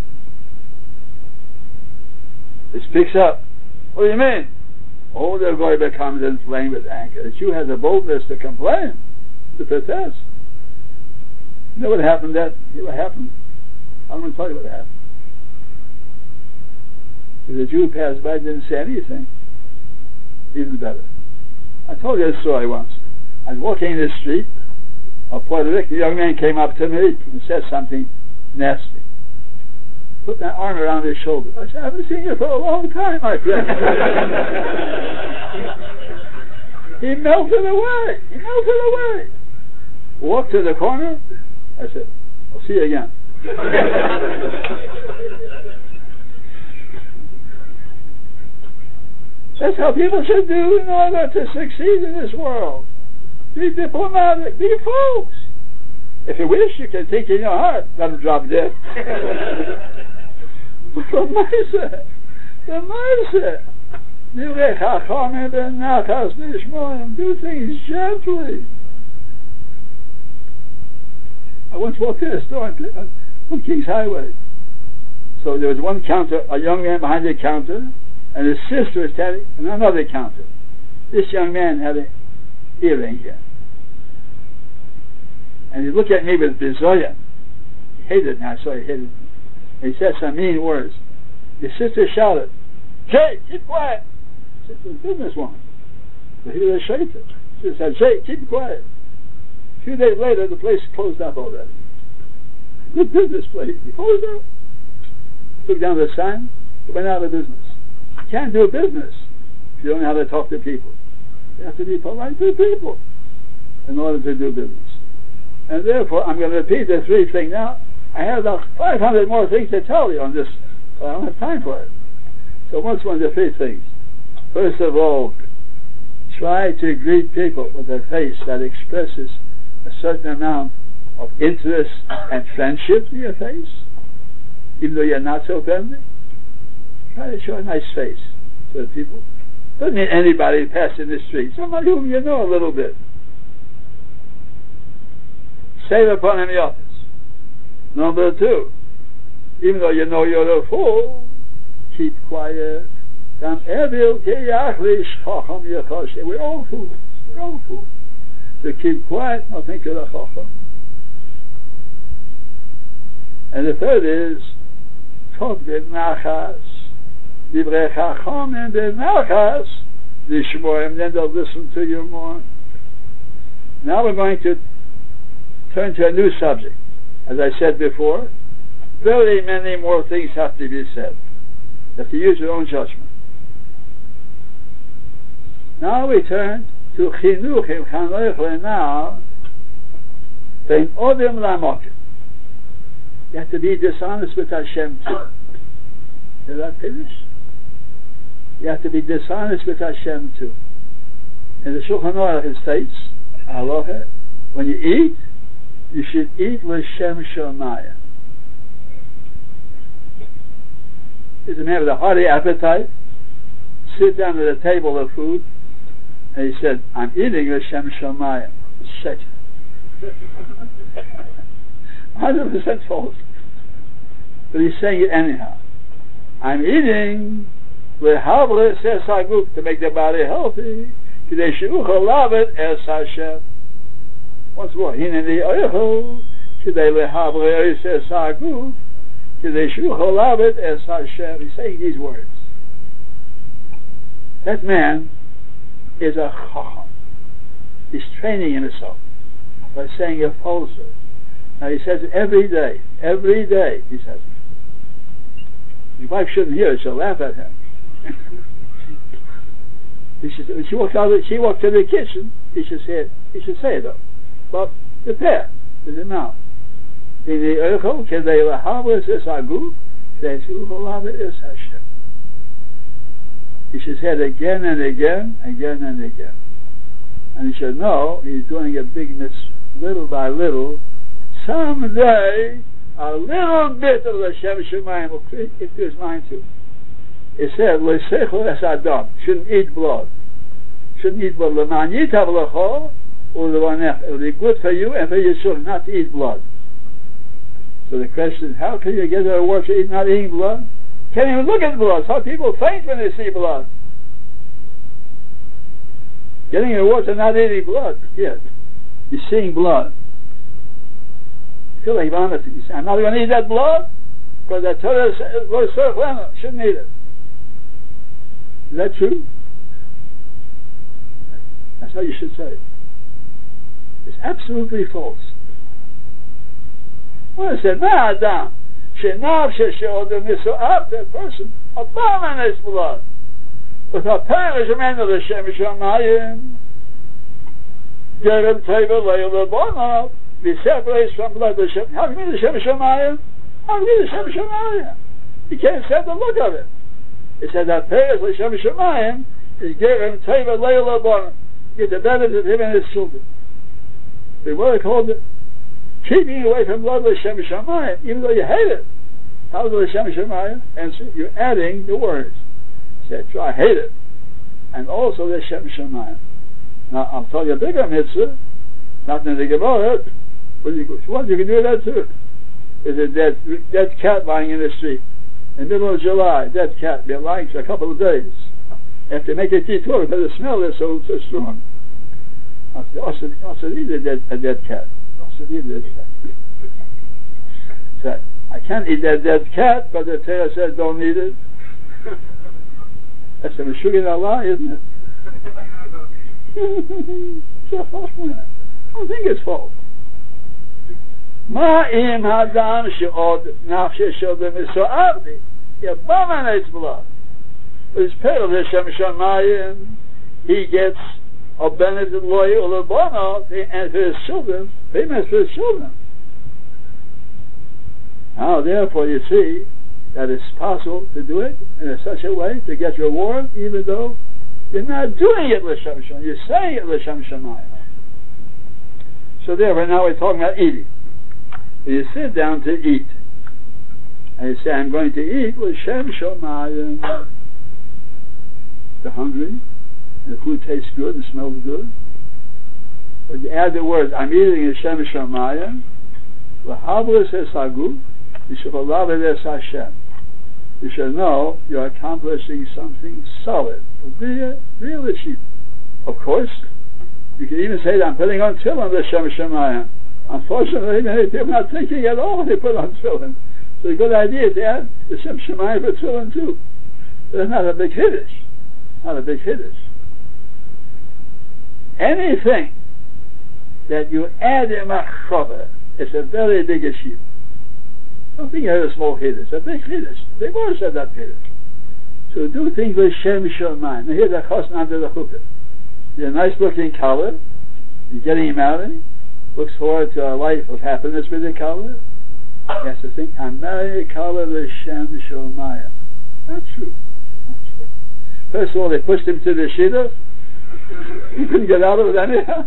He speaks up. What do you mean? Oh, the guy becomes inflamed with anger. The Jew has the boldness to complain, to protest. You know what happened that? You know what happened? I'm going to tell you what happened. The Jew passed by, didn't say anything. Even better. I told you this story once. I was walking in the street of Puerto Rico. A young man came up to me and said something nasty. Put my arm around his shoulder. I said, I haven't seen you for a long time, my friend. He melted away. He melted away. Walked to the corner. I said, I'll see you again. That's how people should do in order to succeed in this world. Be diplomatic. Be folks. If you wish, you can think in your heart. Let them drop dead. But the Maisa, the Maisa, do things gently. I once walked in a store on King's Highway. So there was one counter, a young man behind the counter, and his sister was standing on another counter. This young man had an earring here. And he looked at me with bizoya. He hated me. I saw he hated me. And he said some mean words. His sister shouted, Jay, keep quiet. His sister was a businesswoman. But he was a shaitan. She said, Jay, keep quiet. A few days later, the place closed up already. Good business place. He closed up. Took down the sign. Went out of business. You can't do business if you don't know how to talk to people. You have to be polite to people in order to do business. And therefore, I'm going to repeat the three things now. I have about five hundred more things to tell you on this, but I don't have time for it. So once one of the three things. First of all, try to greet people with a face that expresses a certain amount of interest and friendship in your face, even though you're not so friendly. Try to show a nice face to the people. Doesn't mean anybody passing the street. Somebody whom you know a little bit. Save upon him the office. Number two, even though you know you're a fool, keep quiet. We're all fools. We're all fools. So keep quiet, I'll think you're a chacham. And the third is, talk b'nachas. Divrei chachamim b'nachas. Lishmoim, then they'll listen to you more. Now we're going to turn to a new subject. As I said before, very many more things have to be said. You have to use your own judgment. Now we turn to chinuch im chanoich le'nar ben odem lamokim. You have to be dishonest with Hashem too. Is that finished? You have to be dishonest with Hashem too. In the Shulchan Aruch it states, Aloha, when you eat, you should eat l'shem shamayim. If a man with a hearty appetite sit down at a table of food and he said, I'm eating l'shem shamayim. Shit. one hundred percent false. But he's saying it anyhow. I'm eating l'havle says haguf, to make the body healthy. K'dei she'uchal lavet es Hashem. Once more, hineni oichel, k'dei lehavle says haguf, k'dei she'uchal lavet es Hashem. He's saying these words. That man is a chacham. He's training himself by saying a falsehood. Now he says it every day. Every day he says it. His wife shouldn't hear it, she'll laugh at him. he should, when she walks out of, she walks to the kitchen, he should say it. He should say it though. But prepare with the mouth. In the Eichel, Kedei Lahavas es Aguf, Kedei Lahavas es Hashem. He should say it again and again, again and again. And he should know he's doing a big mitzvah, little by little. Someday, a little bit of the Shem Shemayim will creep into his mind too. It said, L'seichel es Adam, shouldn't eat blood. Shouldn't eat blood. L'man yitav l'cho, or l'vanech. It will be good for you and for your children not to eat blood. So the question, how can you get a reward for eating, not eating blood? Can't even look at blood. Some people faint when they see blood. Getting a reward for not eating blood. Yes. You're seeing blood. You feel like vomiting. You say, I'm not going to eat that blood because I told us go to Surf Leonard. Shouldn't eat it. Is that true? That's how you should say it. It's absolutely false. Well, I said, nah, Adam. Shenav sheshod miso'av, that person abominates blood. But our parents remember the Shem Shamayim. Gerem Teva Leil Lebonov. He separates from blood the Shem. How can you mean the Shem Shamayim? How can you mean the Shem Shamayim? You can't stand the look of it. It said that parents the Shem Shamayim is Gerem Teva Leil Lebonov. Get the benefit of him and his children. They were called it keeping away from blood L'Shem Shamayim, even though you hate it. How is L'Shem Shamayim? Answer, you're adding the words. Say, so I hate it. And also L'Shem Shamayim. Now, I'll tell you a bigger mitzvah, not in the Gemara, but you, what you can do that too. There's a dead, dead cat lying in the street. In the middle of July, dead cat, been lying for a couple of days. Have to make a detour because the smell is so, so strong. I said, also, also need a dead, a dead cat. Also need a dead cat. So, I can't eat that dead cat, but the Torah says don't eat it. That's a Meshuggah Allah, isn't it? So, I don't think it's false. Ma im hadam she'od nafshe shodem miso'avdi. He abominates blood. With his peril, Hashem Shamayim, he gets a benefit loyal or bono, and for his children, famous for his children. Now, therefore, you see that it's possible to do it in such a way to get reward, even though you're not doing it l'shem shamayim. You're saying it l'shem shamayim. So therefore, now we're talking about eating. You sit down to eat, and you say, "I'm going to eat l'shem shamayim." You're hungry, and the food tastes good and smells good. But you add the words, I'm eating Hashem Shamayim, L'havlis es hagu, Yishvalav es Hashem. You should know you're accomplishing something solid, a real, real achievement. Of course, you can even say that I'm putting on tefillin Hashem Shamayim. Unfortunately, many people are not thinking at all when they put on tefillin. So a good idea is to add Hashem Shamayim for tefillin too. But it's not a big hiddush. Not a big hiddush. Anything that you add in machshava is a very big achievement. Don't think you have a small hiddush. A big hiddush. They both said that hiddush. So do things with Shem Shamayim. Now here's a chosn under the chuppah. You're a nice looking color. You're getting married. Looks forward to a life of happiness with the color. He has to think, I'm marrying a color with Shem Shamayim. Not true. Not true. First of all, they pushed him to the shidduch. He couldn't get out of it anyhow.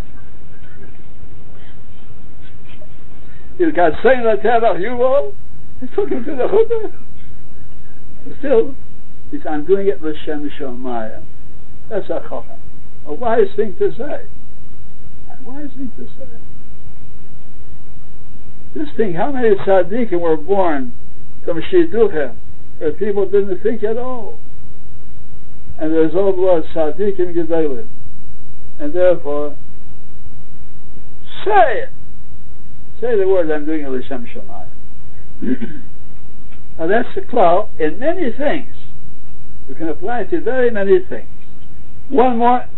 He got saying that Tevach Yuval. He took him to the chuppah. Still, he said, I'm doing it with Shem Shamayim. That's a chacham. A wise thing to say. A wise thing to say. Just think how many tzaddikim were born from shidduchim where people didn't think at all. And the result was tzaddikim gedolim. And therefore, say it. Say the word, I'm doing it l'shem shamayim. Now that's the clout in many things. You can apply it to very many things. One more.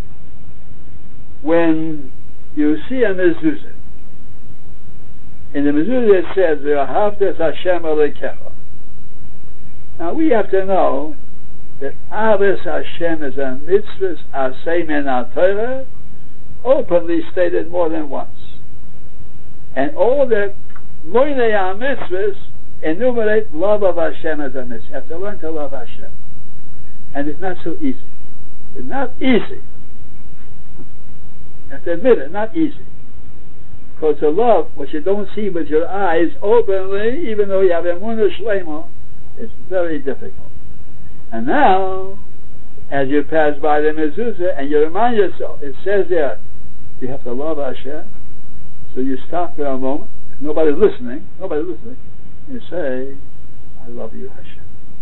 When you see a mezuzah, in the mezuzah it says, V'ahavtas Hashem Elokecha. Now we have to know that Ahavas Hashem is a mitzvah asay min ha-Torah, openly stated more than once. And all the moinei ha-mitzvahs enumerate love of Hashem as a mitzvah. You have to learn to love Hashem. And it's not so easy. It's not easy. You have to admit it, not easy. Because to love what you don't see with your eyes openly, even though you have emunah shlema, it's very difficult. And now, as you pass by the mezuzah and you remind yourself, it says there, you have to love Hashem. So you stop for a moment, nobody's listening, nobody's listening, you say, I love you, Hashem.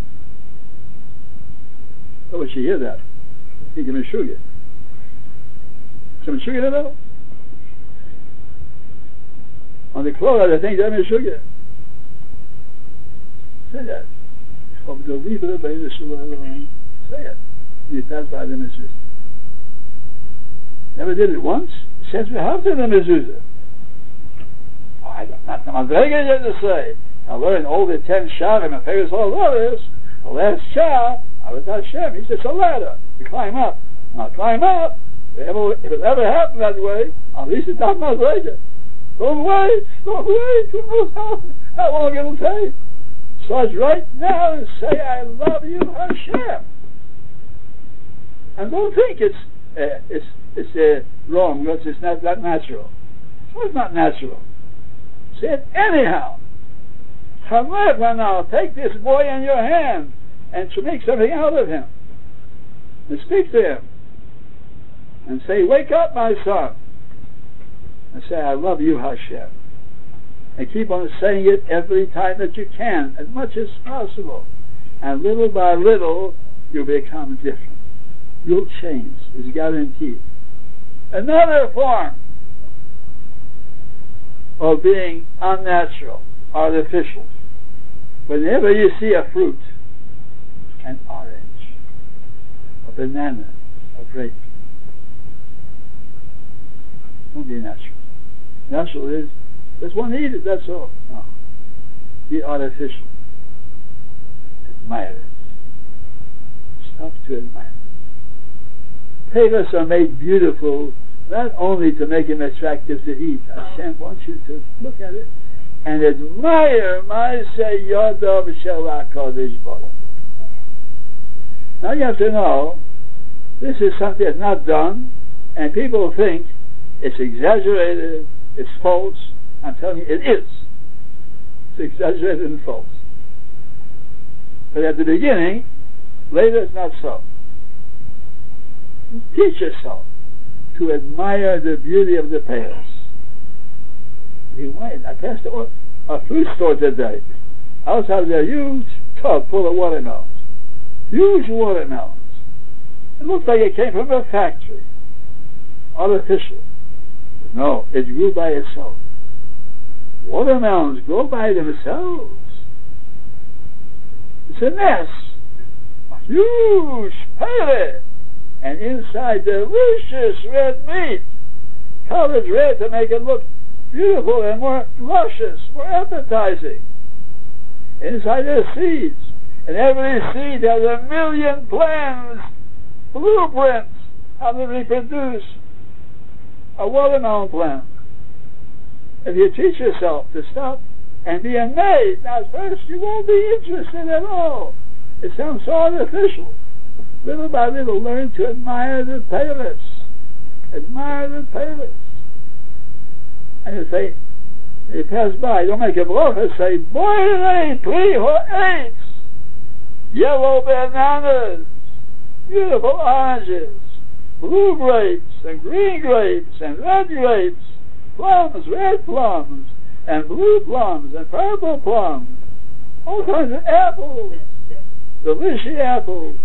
How would she hear that? He can be sure. Some sugar though? On the clothes, I think that is sugar. Say that. Say it. You pass by the mezuzah. Never did it once. Says we have to the mezuzah. Oh, I don't not the madrega yet to say. I learned all the ten sharim and favors all others. The last shah, Avat Hashem, he says a ladder. You climb up. Now climb up. If, ever, if it ever happened that way, at least it's not madrega. Don't wait. Don't wait. Who knows how, how long it'll take? Start right now and say, I love you, Hashem. And don't think it's uh, it's it's uh, wrong because it's not that natural. It's not natural. Say it anyhow. However, now take this boy in your hand and to make something out of him. And speak to him. And say, wake up, my son. And say, I love you, Hashem. And keep on saying it every time that you can, as much as possible. And little by little, you'll become different. You'll change. It's guaranteed. Another form of being unnatural, artificial. Whenever you see a fruit, an orange, a banana, a grape, don't be natural. Natural is, there's one eat it, that's all. No. Be artificial. Admire it. Stop to admire it. Pavas are made beautiful not only to make them attractive to eat. Hashem wants you to look at it and admire Ma'aseh Yadav Shel HaKadosh Baruch Hu. Now you have to know, this is something that's not done, and people think it's exaggerated, it's false. I'm telling you, it is. It's exaggerated and false. But at the beginning, later it's not so. Teach yourself to admire the beauty of the past. You might. I passed a, a fruit store today. Outside there, huge tub full of watermelons. Huge watermelons. It looks like it came from a factory. Artificial. But no, it grew by itself. Watermelons grow by themselves. It's a nest. A huge pele. And inside delicious red meat. Colored red to make it look beautiful and more luscious, more appetizing. Inside there's seeds. And every seed has a million plans, blueprints, how to reproduce a watermelon plant. If you teach yourself to stop and be amazed, now at first you won't be interested at all. It sounds so artificial. Little by little, learn to admire the palace. Admire the palace. And you say, you pass by, don't make a bracha, say, boire pri ha'etz, yellow bananas, beautiful oranges, blue grapes, and green grapes, and red grapes, plums, red plums, and blue plums, and purple plums, all kinds of apples, delicious apples,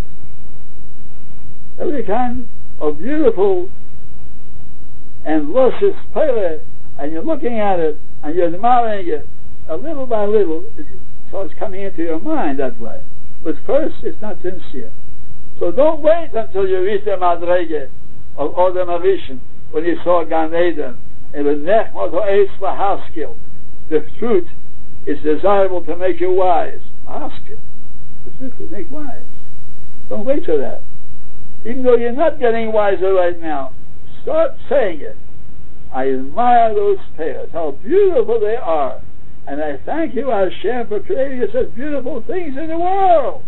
every kind of beautiful and luscious pele, and you're looking at it, and you're admiring it, a little by little, it starts coming into your mind that way. But first, it's not sincere. So don't wait until you reach the madrege of Odom Arishan, when you saw Gan Eden, and the nechmot ha'etz lahaskil. The fruit is desirable to make you wise. Haskil. The fruit will make wise. Don't wait for that. Even though you're not getting wiser right now, start saying it. I admire those pears, how beautiful they are. And I thank you, Hashem, for creating such beautiful things in the world.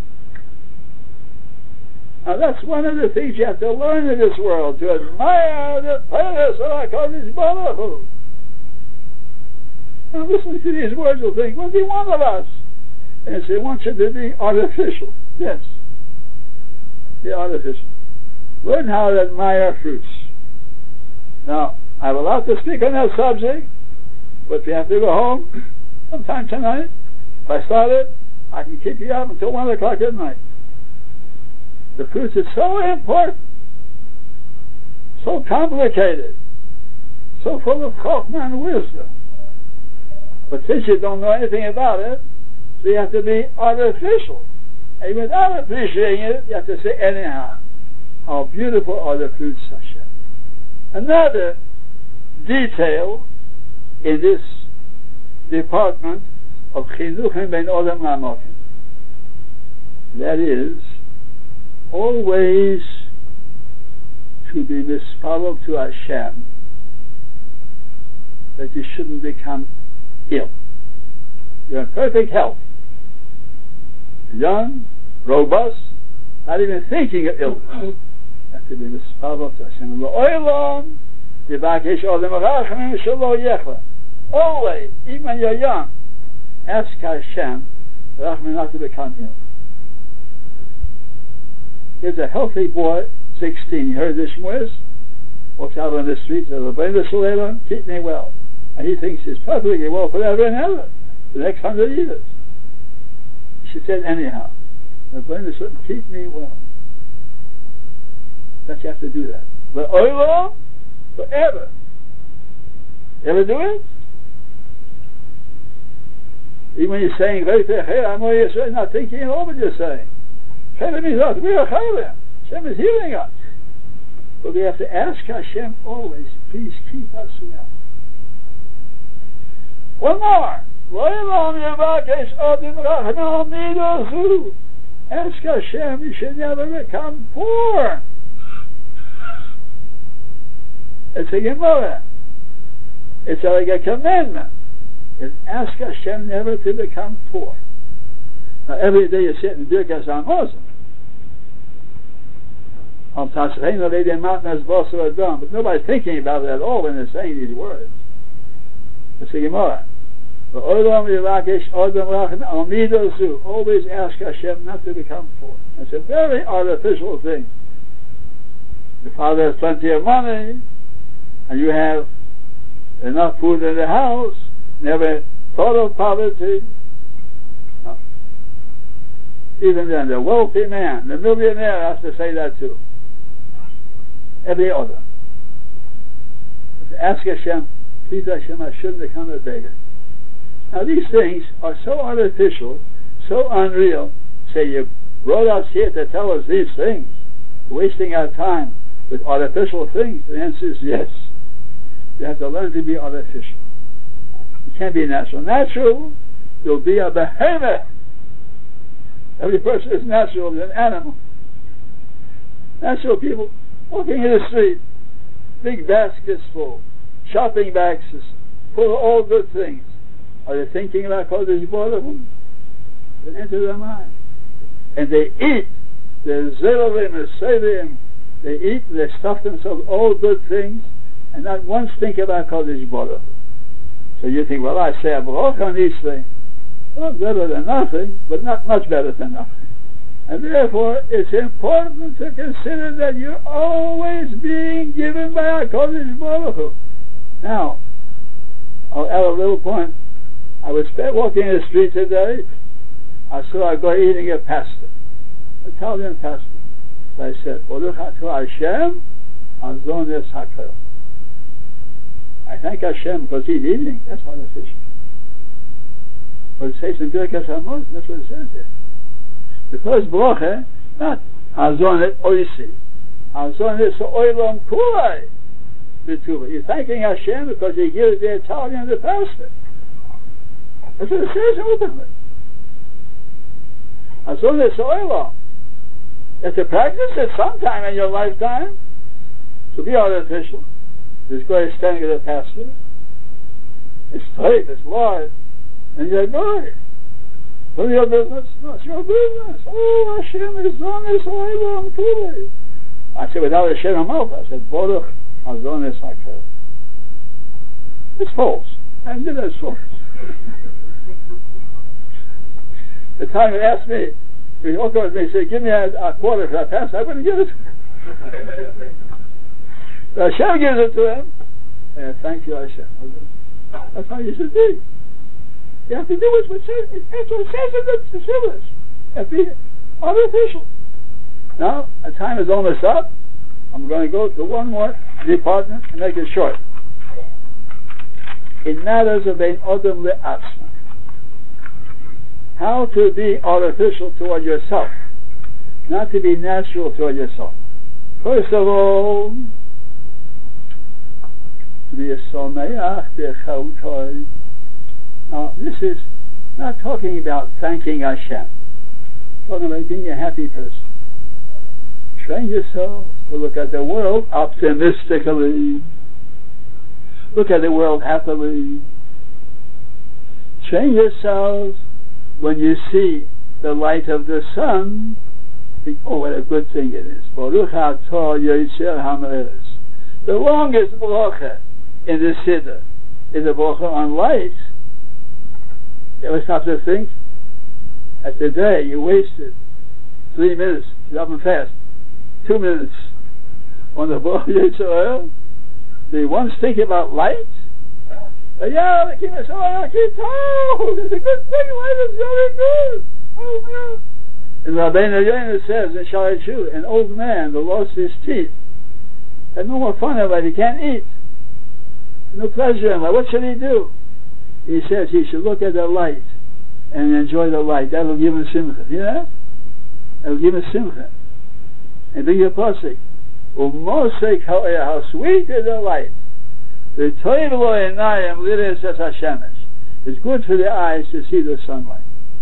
Now that's one of the things you have to learn in this world, to admire the pears of HaKadosh Baruch Hu. Now listen to these words, you'll think, what do you want of us? And they want you to be artificial. Yes. Be artificial. Learn how to admire fruits. Now, I'm allowed to speak on that subject. But if you have to go home sometime tonight, if I start it, I can keep you up until one o'clock at night. The fruits is so important, so complicated, so full of chokhmah and wisdom. But since you don't know anything about it, so you have to be artificial. And without appreciating it, you have to say anyhow, how beautiful are the fruits, Hashem. Another detail in this department of chinuchim ben odam lamokim, that is, always to be mispalel to Hashem, that you shouldn't become ill. You're in perfect health, young, robust, not even thinking of illness. You have to be mispalel to Hashem. Lo'olam yivakesh odam rachamim shelo yechla. Always, even when you're young, ask Hashem rachamim not to become ill. Here's a healthy boy, sixteen. You heard this voice? Walks out on the street, says, "Rabbeinu Shalom, keep me well." And he thinks he's perfectly well forever and ever, the next hundred years. She said, anyhow, Rabbeinu Shalom, keep me well. That you have to do that. But oilo, forever. You ever do it? Even when you're saying, you're not thinking of what you're saying. Chayim means us. We are Chayim. Hashem is healing us. But we have to ask Hashem always, please keep us well. One more. Ask Hashem, you should never become poor. It's a Gemara. It's like a commandment. It's ask Hashem never to become poor. Now every day you sit in Birkas Hamazon. But nobody's thinking about it at all when they're saying these words. It's a Gemara. Always ask Hashem not to become poor. It's a very artificial thing. The father has plenty of money, and you have enough food in the house, never thought of poverty. No. Even then, the wealthy man, the millionaire, has to say that too. Every other. Ask Hashem, please Hashem, I shouldn't become a beggar. Now these things are so artificial, so unreal. Say, you brought us here to tell us these things, wasting our time with artificial things. The answer is yes. You have to learn to be artificial. You can't be natural. Natural, you'll be a behemoth. Every person is natural, is an animal. Natural people walking in the street, big baskets full, shopping bags full of all good things. Are they thinking about Kodesh Baruch Hu? It enters their mind. And they eat, they're zerolim and sevim, they eat and they stuff themselves all good things, and not once think about Kodesh Baruch Hu. So you think, well, I say a bracha on these things. Well, better than nothing, but not much better than nothing. And therefore, it's important to consider that you're always being given by HaKadosh Baruch Hu. Now, I'll add a little point. I was walking in the street today. I saw a guy eating a pasta, Italian pasta. So I said, Baruch atah Hashem, hazon es hakel. I thank Hashem because he's eating. That's artificial. But it says in Birkas Hamazon, that's what it says there. The first bracha, not hazon et oisi, hazon es oilam kulai b'tuva. You're thanking Hashem because he gives the Italian the pasta. That's what it says openly. Hazon es oilam. You have to practice it sometime in your lifetime. To be artificial. This guy is standing at the pastor. It's tight, it's large. And you say, boy, what's your business? No, it's your business. Oh, Hashem is on this oilam kulei. I said, without a shem mouth, I said, Baruch hazon es hakel. It's false. I did that false. The time he asked me, he walked over to me and said, give me a, a quarter for that pass, I wouldn't give it. So Hashem gives it to him. And thank you, Hashem. That's how you should be. You have to do what it says. That's what it says in the syllabus. You have to be artificial. Now, our time is almost up. I'm going to go to one more department and make it short. In matters of ein odom le'atzma, how to be artificial toward yourself, not to be natural toward yourself. First of all, to be a someach b'chautai. Now, this is not talking about thanking Hashem. It's talking about being a happy person. Train yourself to look at the world optimistically. Look at the world happily. Train yourselves when you see the light of the sun. Think, oh, what a good thing it is. Baruch atah Yotzer HaMe'eres. The longest bracha in the Siddur is a bracha on light. You ever stop to think? At the day you wasted three minutes, you up and fast, two minutes on the bracha Yotzer. Do you once think about light? Yeah, the king is oh, it's a good thing. Light is very good. Oh man. And Rabbeinu Yonah says in Shaarei Tshuva, an old man that lost his teeth had no more fun in life. He can't eat. No pleasure in life. What should he do? He says he should look at the light and enjoy the light. That'll give him simcha. You know that? That'll give him simcha. And bring your pasuk. Umosek ha'eh, how sweet is the light. V'toiv lo einayim lires es hashemesh. It's good for the eyes to see the sunlight.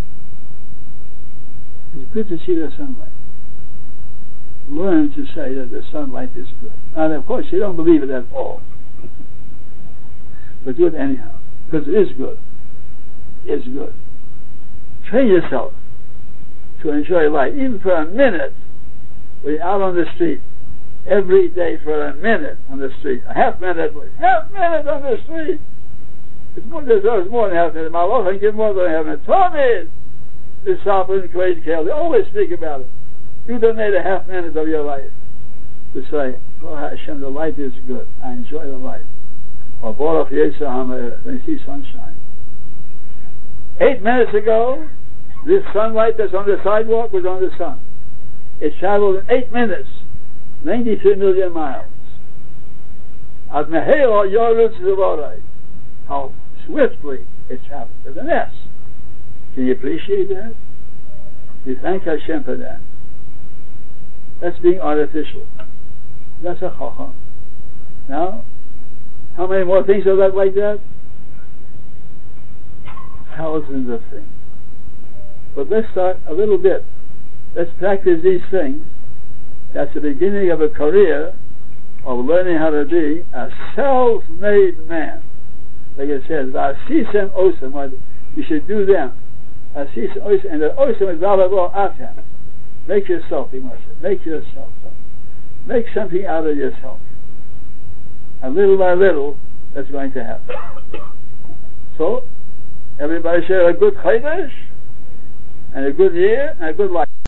It's good to see the sunlight. Learn to say that the sunlight is good. And of course, you don't believe it at all. But do it anyhow. Because it is good. It's good. Train yourself to enjoy light, even for a minute. When you're out on the street, every day for a minute on the street, a half minute, half minute on the street. It's more, deserves more than half a minute. Malach can give more than half a minute. Tomid, the Safra and Quaid Kale, they always speak about it. You donate a half minute of your life to say, oh Hashem, the light is good. I enjoy the light. Or Baruch Yotzer HaMe'eres, when you see sunshine. Eight minutes ago, this sunlight that's on the sidewalk was on the sun. It traveled in eight minutes, ninety-three million miles. Ad mehera yorutz zevorei. How swiftly it traveled. There's an S. Can you appreciate that? You thank Hashem for that. That's being artificial. That's a chacham. Now, how many more things are that like that? Thousands of things. But let's start a little bit. Let's practice these things. That's the beginning of a career of learning how to be a self-made man. Like it says, V'asisem osem. You should do them. V'asisem osem. And the osem is v'alavo atem. Make yourself, you must say. Make yourself. Make something out of yourself. And little by little, that's going to happen. So, everybody share a good Chodesh, and a good year, and a good life.